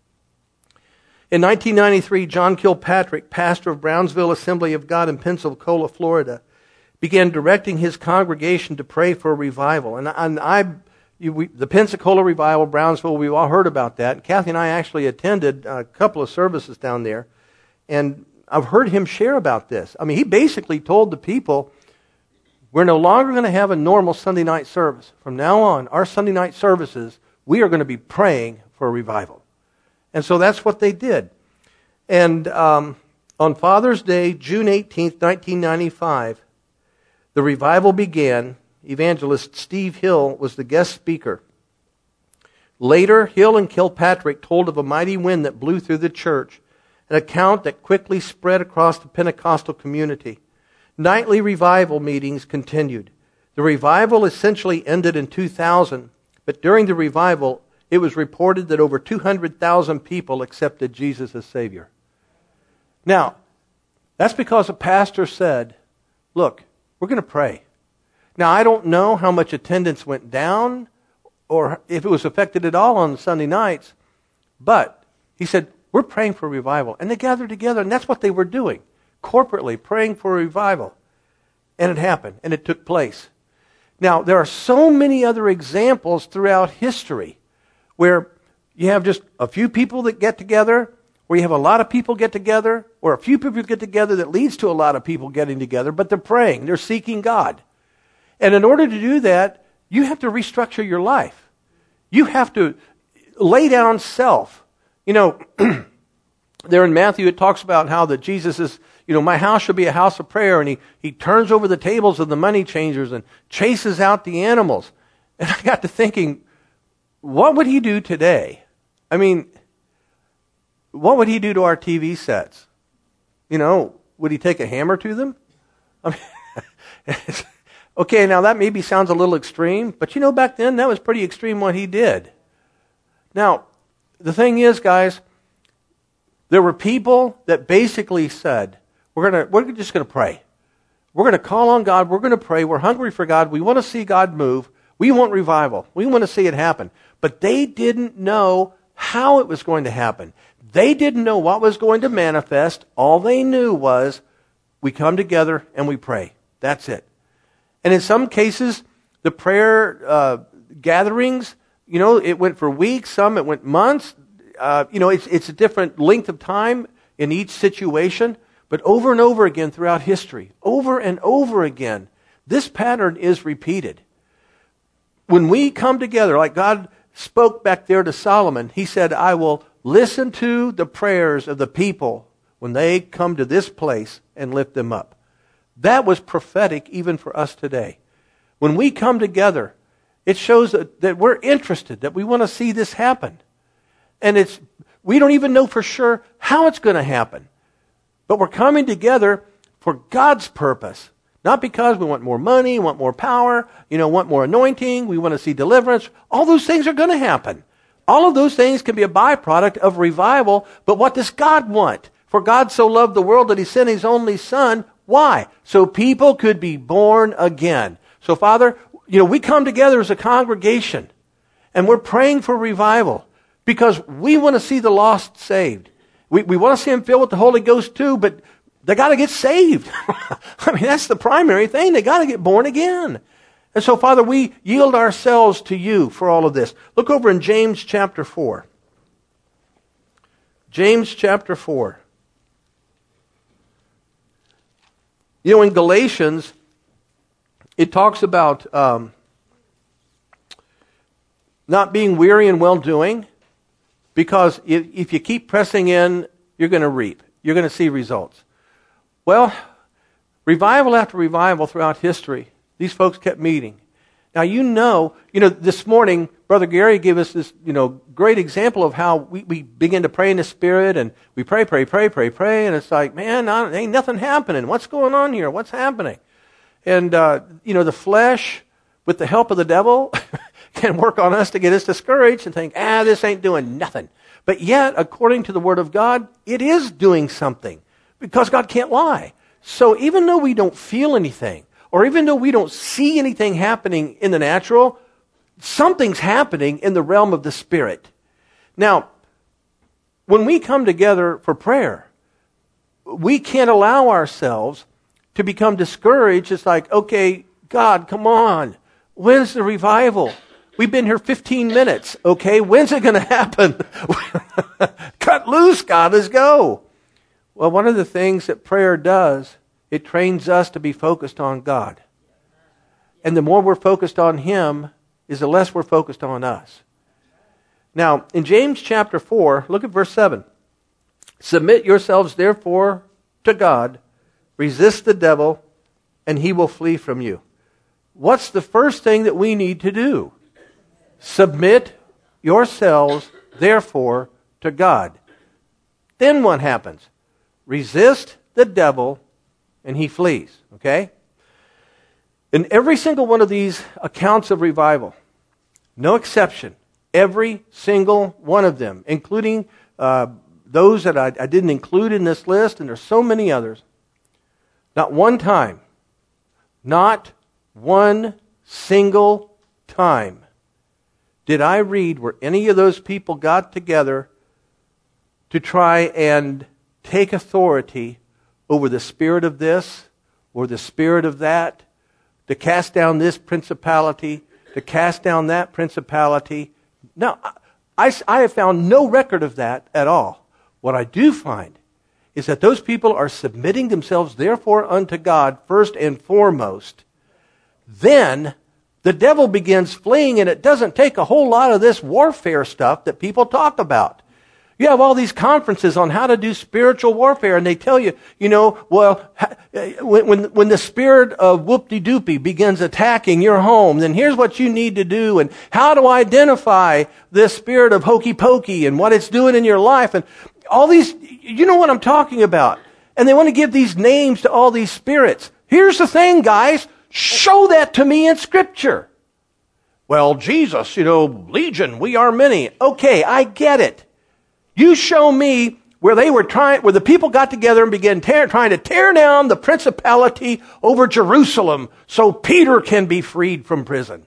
In nineteen ninety-three, John Kilpatrick, pastor of Brownsville Assembly of God in Pensacola, Florida, began directing his congregation to pray for a revival. And, and I, you, we, the Pensacola revival, Brownsville, we've all heard about that. Kathy and I actually attended a couple of services down there, and I've heard him share about this. I mean, he basically told the people, we're no longer going to have a normal Sunday night service. From now on, our Sunday night services, we are going to be praying for a revival. And so that's what they did. And um, on Father's Day, June eighteenth, nineteen ninety-five, the revival began. Evangelist Steve Hill was the guest speaker. Later, Hill and Kilpatrick told of a mighty wind that blew through the church, an account that quickly spread across the Pentecostal community. Nightly revival meetings continued. The revival essentially ended in two thousand, but during the revival, it was reported that over two hundred thousand people accepted Jesus as Savior. Now, that's because a pastor said, look, we're going to pray. Now, I don't know how much attendance went down or if it was affected at all on Sunday nights, but he said, we're praying for revival. And they gathered together, and that's what they were doing. Corporately praying for a revival. And it happened, and it took place. Now, there are so many other examples throughout history where you have just a few people that get together, where you have a lot of people get together, or a few people get together that leads to a lot of people getting together, but they're praying, they're seeking God. And in order to do that, you have to restructure your life. You have to lay down self. You know, there in Matthew, it talks about how that Jesus is, you know, my house shall be a house of prayer. And he, he turns over the tables of the money changers and chases out the animals. And I got to thinking, what would he do today? I mean, what would he do to our T V sets? You know, would he take a hammer to them? I mean, okay, now that maybe sounds a little extreme, but you know, back then that was pretty extreme what he did. Now, the thing is, guys, there were people that basically said, we're gonna, we're just going to pray. We're going to call on God. We're going to pray. We're hungry for God. We want to see God move. We want revival. We want to see it happen. But they didn't know how it was going to happen. They didn't know what was going to manifest. All they knew was, we come together and we pray. That's it. And in some cases, the prayer uh, gatherings, you know, it went for weeks. Some it went months. Uh, you know, it's, it's a different length of time in each situation. But over and over again throughout history, over and over again, this pattern is repeated. When we come together, like God spoke back there to Solomon, he said, I will listen to the prayers of the people when they come to this place and lift them up. That was prophetic even for us today. When we come together, it shows that, that we're interested, that we want to see this happen. And it's we don't even know for sure how it's going to happen. But we're coming together for God's purpose. Not because we want more money, want more power, you know, want more anointing, we want to see deliverance. All those things are going to happen. All of those things can be a byproduct of revival, but what does God want? For God so loved the world that he sent his only son. Why? So people could be born again. So Father, you know, we come together as a congregation and we're praying for revival because we want to see the lost saved. We, we want to see them filled with the Holy Ghost too, but they got to get saved. I mean, that's the primary thing. They got to get born again. And so, Father, we yield ourselves to you for all of this. Look over in James chapter four. James chapter four. You know, in Galatians, it talks about um, not being weary in well-doing, because if, if you keep pressing in you're going to reap. You're going to see results. Well, revival after revival throughout history, these folks kept meeting. Now, you know, you know, this morning, Brother Gary gave us this, you know, great example of how we, we begin to pray in the Spirit, and we pray, pray, pray, pray, pray, and it's like, man, not, ain't nothing happening. What's going on here? What's happening? And, uh, you know, the flesh, with the help of the devil, can work on us to get us discouraged and think, ah, this ain't doing nothing. But yet, according to the Word of God, it is doing something, because God can't lie. So even though we don't feel anything, or even though we don't see anything happening in the natural, something's happening in the realm of the Spirit. Now, when we come together for prayer, we can't allow ourselves to become discouraged. It's like, okay, God, come on. When's the revival? We've been here fifteen minutes. Okay, when's it going to happen? Cut loose, God, let's go. Well, one of the things that prayer does, it trains us to be focused on God. And the more we're focused on Him, is the less we're focused on us. Now, in James chapter four, look at verse seven. Submit yourselves therefore to God, resist the devil, and he will flee from you. What's the first thing that we need to do? Submit yourselves therefore to God. Then what happens? Resist the devil, and he flees. Okay? In every single one of these accounts of revival, no exception, every single one of them, including uh, those that I, I didn't include in this list, and there's so many others, not one time, not one single time did I read where any of those people got together to try and take authority over the spirit of this or the spirit of that, to cast down this principality, to cast down that principality. No, I, I have found no record of that at all. What I do find is that those people are submitting themselves therefore unto God first and foremost. Then the devil begins fleeing, and it doesn't take a whole lot of this warfare stuff that people talk about. You have all these conferences on how to do spiritual warfare, and they tell you, you know, well, when when, when the spirit of whoop-de-doopy begins attacking your home, then here's what you need to do, and how to identify this spirit of hokey-pokey and what it's doing in your life, and all these, you know what I'm talking about. And they want to give these names to all these spirits. Here's the thing, guys. Show that to me in Scripture. Well, Jesus, you know, Legion, we are many. Okay, I get it. You show me where they were trying, where the people got together and began tear, trying to tear down the principality over Jerusalem so Peter can be freed from prison.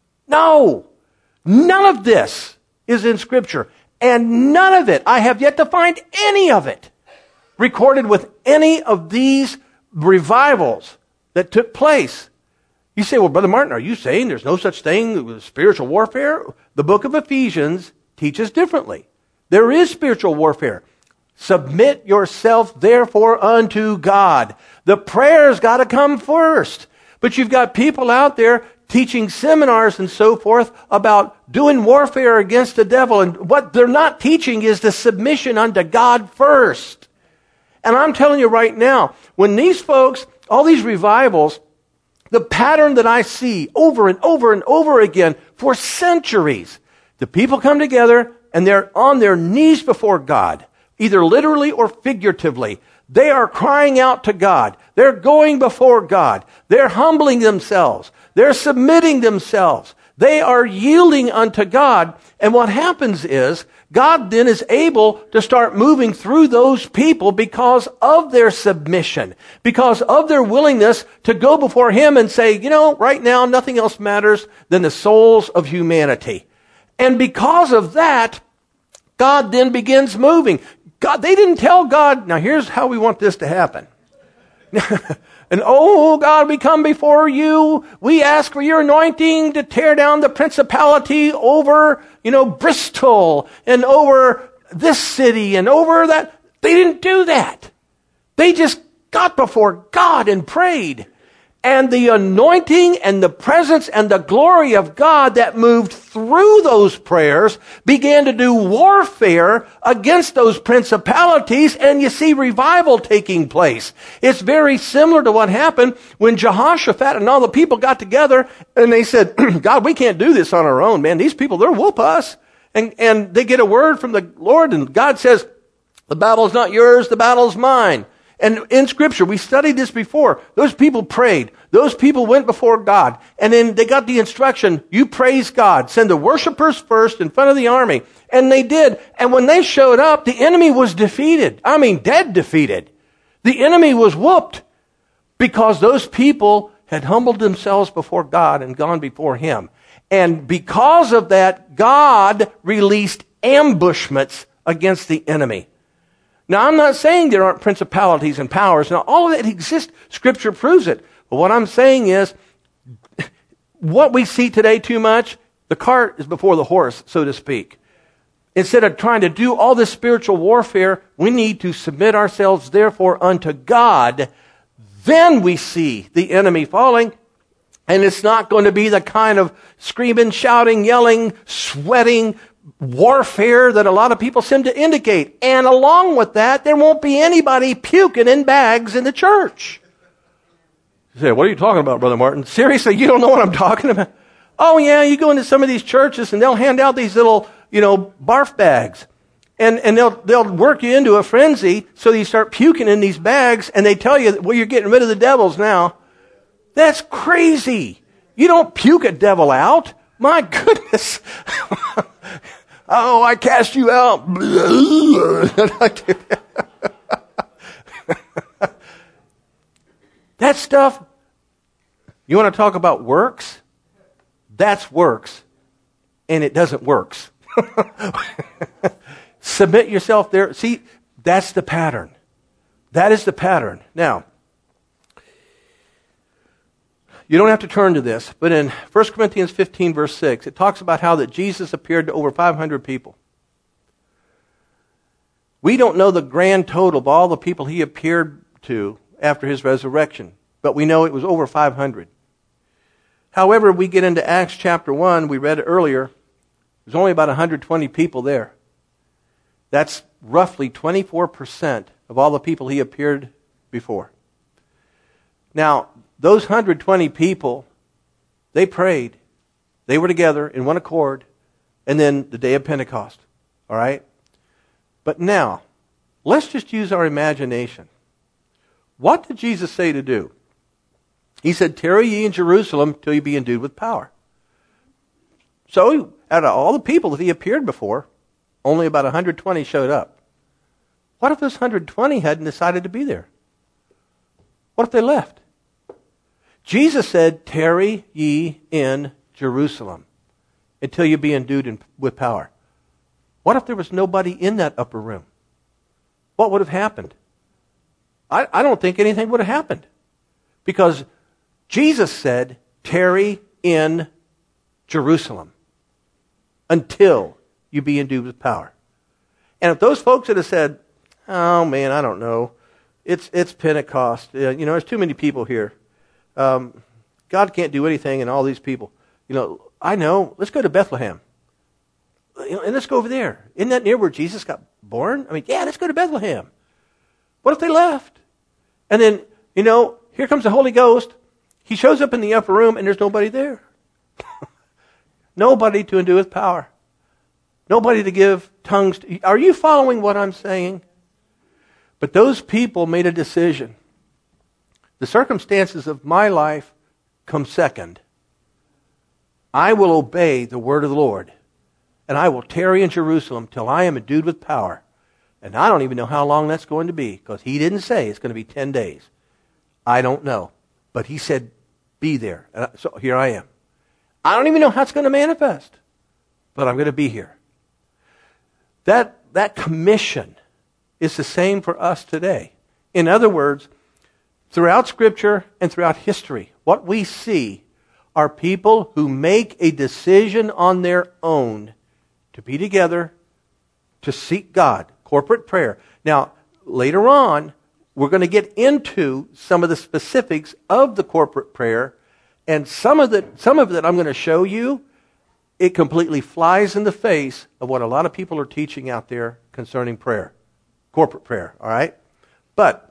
No, none of this is in Scripture. And none of it, I have yet to find any of it recorded with any of these revivals that took place. You say, well, Brother Martin, are you saying there's no such thing as spiritual warfare? The book of Ephesians teaches differently. There is spiritual warfare. Submit yourself, therefore, unto God. The prayer's got to come first. But you've got people out there teaching seminars and so forth about doing warfare against the devil. And what they're not teaching is the submission unto God first. And I'm telling you right now, when these folks, all these revivals, the pattern that I see over and over and over again for centuries, the people come together and they're on their knees before God, either literally or figuratively. They are crying out to God. They're going before God. They're humbling themselves. They're submitting themselves. They are yielding unto God. And what happens is, God then is able to start moving through those people because of their submission, because of their willingness to go before Him and say, you know, right now nothing else matters than the souls of humanity. And because of that, God then begins moving. God, they didn't tell God, now here's how we want this to happen. And oh God, we come before you. We ask for your anointing to tear down the principality over, you know, Bristol and over this city and over that. They didn't do that. They just got before God and prayed. And the anointing and the presence and the glory of God that moved through those prayers began to do warfare against those principalities, and you see revival taking place. It's very similar to what happened when Jehoshaphat and all the people got together and they said, God, we can't do this on our own, man. These people, they'll whoop us. And, and they get a word from the Lord, and God says, the battle's not yours, the battle's mine. And in Scripture, we studied this before. Those people prayed. Those people went before God. And then they got the instruction, you praise God. Send the worshipers first in front of the army. And they did. And when they showed up, the enemy was defeated. I mean, dead defeated. The enemy was whooped because those people had humbled themselves before God and gone before Him. And because of that, God released ambushments against the enemy. Now, I'm not saying there aren't principalities and powers. Now, all of that exists. Scripture proves it. But what I'm saying is, what we see today too much, the cart is before the horse, so to speak. Instead of trying to do all this spiritual warfare, we need to submit ourselves, therefore, unto God. Then we see the enemy falling. And it's not going to be the kind of screaming, shouting, yelling, sweating warfare that a lot of people seem to indicate. And along with that, there won't be anybody puking in bags in the church. You say, what are you talking about, Brother Martin? Seriously, you don't know what I'm talking about? Oh yeah, you go into some of these churches and they'll hand out these little, you know, barf bags. And, and they'll, they'll work you into a frenzy so you start puking in these bags and they tell you, well, you're getting rid of the devils now. That's crazy. You don't puke a devil out. My goodness. Oh, I cast you out. That stuff, you want to talk about works? That's works. And it doesn't works. Submit yourself there. See, that's the pattern. That is the pattern. Now, you don't have to turn to this, but in First Corinthians fifteen, verse six, it talks about how that Jesus appeared to over five hundred people. We don't know the grand total of all the people he appeared to after his resurrection, but we know it was over five hundred. However, we get into Acts chapter one, we read it earlier, there's only about one hundred twenty people there. That's roughly twenty-four percent of all the people he appeared before. Now, those one hundred twenty people, they prayed. They were together in one accord. And then the day of Pentecost. All right? But now, let's just use our imagination. What did Jesus say to do? He said, tarry ye in Jerusalem till you be endued with power. So, out of all the people that he appeared before, only about one hundred twenty showed up. What if those one hundred twenty hadn't decided to be there? What if they left? Jesus said, tarry ye in Jerusalem until you be endued in, with power. What if there was nobody in that upper room? What would have happened? I, I don't think anything would have happened. Because Jesus said, tarry in Jerusalem until you be endued with power. And if those folks had said, oh man, I don't know, it's it's Pentecost, uh, you know, there's too many people here. Um, God can't do anything in all these people. You know, I know, let's go to Bethlehem. You know, and let's go over there. Isn't that near where Jesus got born? I mean, yeah, let's go to Bethlehem. What if they left? And then, you know, here comes the Holy Ghost. He shows up in the upper room and there's nobody there. Nobody to endue with power. Nobody to give tongues to. Are you following what I'm saying? But those people made a decision. The circumstances of my life come second. I will obey the word of the Lord. And I will tarry in Jerusalem till I am endued with power. And I don't even know how long that's going to be, because he didn't say it's going to be ten days. I don't know. But he said, be there. And so here I am. I don't even know how it's going to manifest. But I'm going to be here. That, that commission is the same for us today. In other words, throughout Scripture and throughout history, what we see are people who make a decision on their own to be together, to seek God, corporate prayer. Now, later on, we're going to get into some of the specifics of the corporate prayer, and some of the some of that I'm going to show you, it completely flies in the face of what a lot of people are teaching out there concerning prayer, corporate prayer, all right? But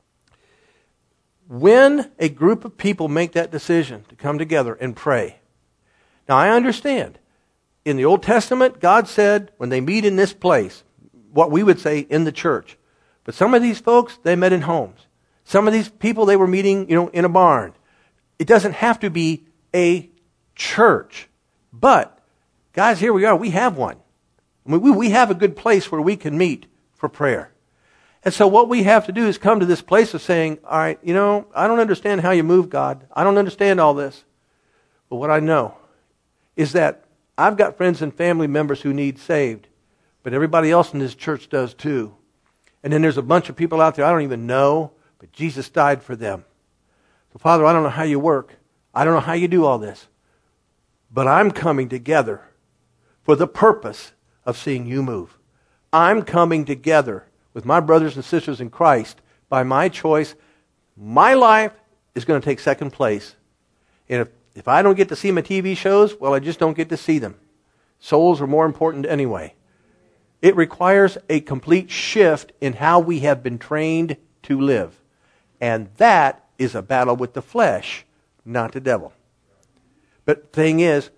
when a group of people make that decision to come together and pray, now I understand, in the Old Testament, God said when they meet in this place, what we would say in the church. But some of these folks, they met in homes. Some of these people, they were meeting, you know, in a barn. It doesn't have to be a church. But, guys, here we are. We have one. I mean, we, we have a good place where we can meet for prayer. And so what we have to do is come to this place of saying, all right, you know, I don't understand how you move, God. I don't understand all this. But what I know is that I've got friends and family members who need saved. But everybody else in this church does too. And then there's a bunch of people out there I don't even know, but Jesus died for them. So, Father, I don't know how you work. I don't know how you do all this. But I'm coming together for the purpose of seeing you move. I'm coming together with my brothers and sisters in Christ by my choice. My life is going to take second place. And if, if I don't get to see my T V shows, well, I just don't get to see them. Souls are more important anyway. It requires a complete shift in how we have been trained to live. And that is a battle with the flesh, not the devil. But the thing is,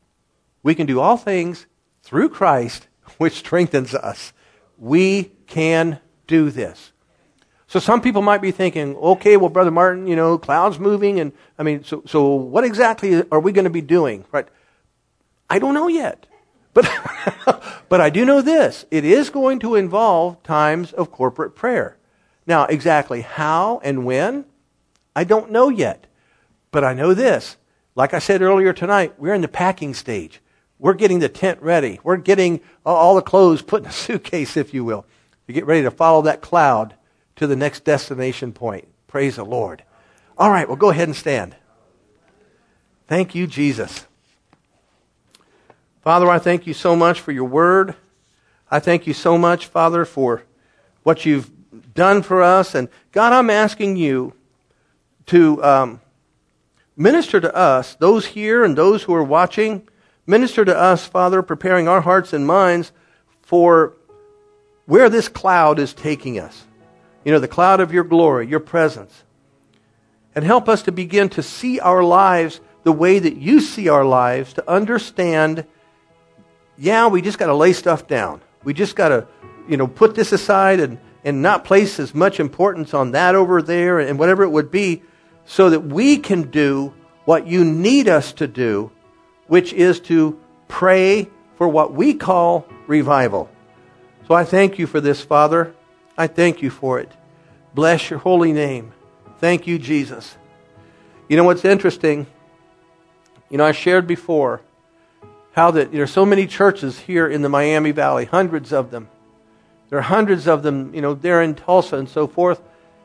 we can do all things through Christ, which strengthens us. We can do this. So some people might be thinking, okay, well, Brother Martin, you know, clouds moving, and I mean, so so what exactly are we going to be doing? Right? I don't know yet. But but I do know this. It is going to involve times of corporate prayer. Now, exactly how and when, I don't know yet. But I know this. Like I said earlier tonight, we're in the packing stage. We're getting the tent ready. We're getting all the clothes put in a suitcase, if you will, to get ready to follow that cloud to the next destination point. Praise the Lord. All right, well, go ahead and stand. Thank you, Jesus. Father, I thank you so much for your word. I thank you so much, Father, for what you've done for us. And God, I'm asking you to um, minister to us, those here and those who are watching. Minister to us, Father, preparing our hearts and minds for where this cloud is taking us. You know, the cloud of your glory, your presence. And help us to begin to see our lives the way that you see our lives, to understand, yeah, we just got to lay stuff down. We just got to, you know, put this aside and, and not place as much importance on that over there and whatever it would be, so that we can do what you need us to do, which is to pray for what we call revival. So I thank you for this, Father. I thank you for it. Bless your holy name. Thank you, Jesus. You know what's interesting? You know, I shared before how that there are so many churches here in the Miami Valley, hundreds of them. There are hundreds of them, you know, there in Tulsa and so forth.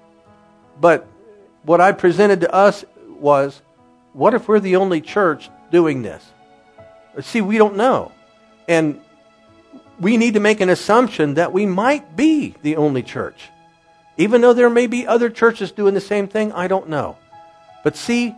But what I presented to us was, what if we're the only church doing this? See, we don't know. And we need to make an assumption that we might be the only church. Even though there may be other churches doing the same thing, I don't know. But see,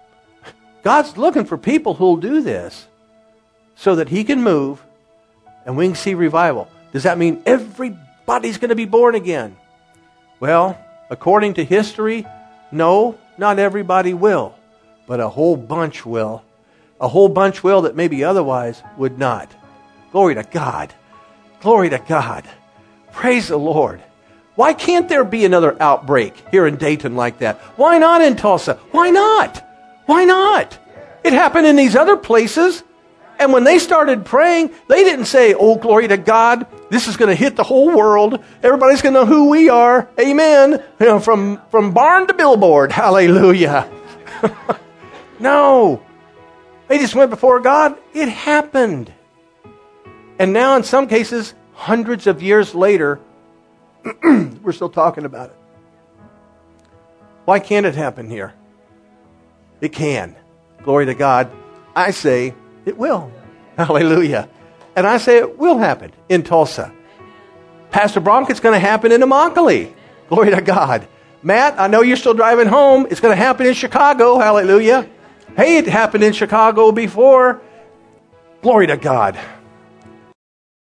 God's looking for people who'll do this so that he can move and we can see revival. Does that mean everybody's going to be born again? Well, according to history, no, not everybody will. But a whole bunch will. A whole bunch will that maybe otherwise would not. Glory to God. Glory to God. Praise the Lord. Why can't there be another outbreak here in Dayton like that? Why not in Tulsa? Why not? Why not? It happened in these other places. And when they started praying, they didn't say, oh, glory to God, this is going to hit the whole world. Everybody's going to know who we are. Amen. You know, from, from barn to billboard. Hallelujah. No. They just went before God. It happened. And now in some cases, hundreds of years later, we're still talking about it. Why can't it happen here? It can. Glory to God. I say it will. Hallelujah. And I say it will happen in Tulsa. Pastor Bronk, it's going to happen in Immokalee. Glory to God. Matt, I know you're still driving home. It's going to happen in Chicago. Hallelujah. Hey, it happened in Chicago before. Glory to God.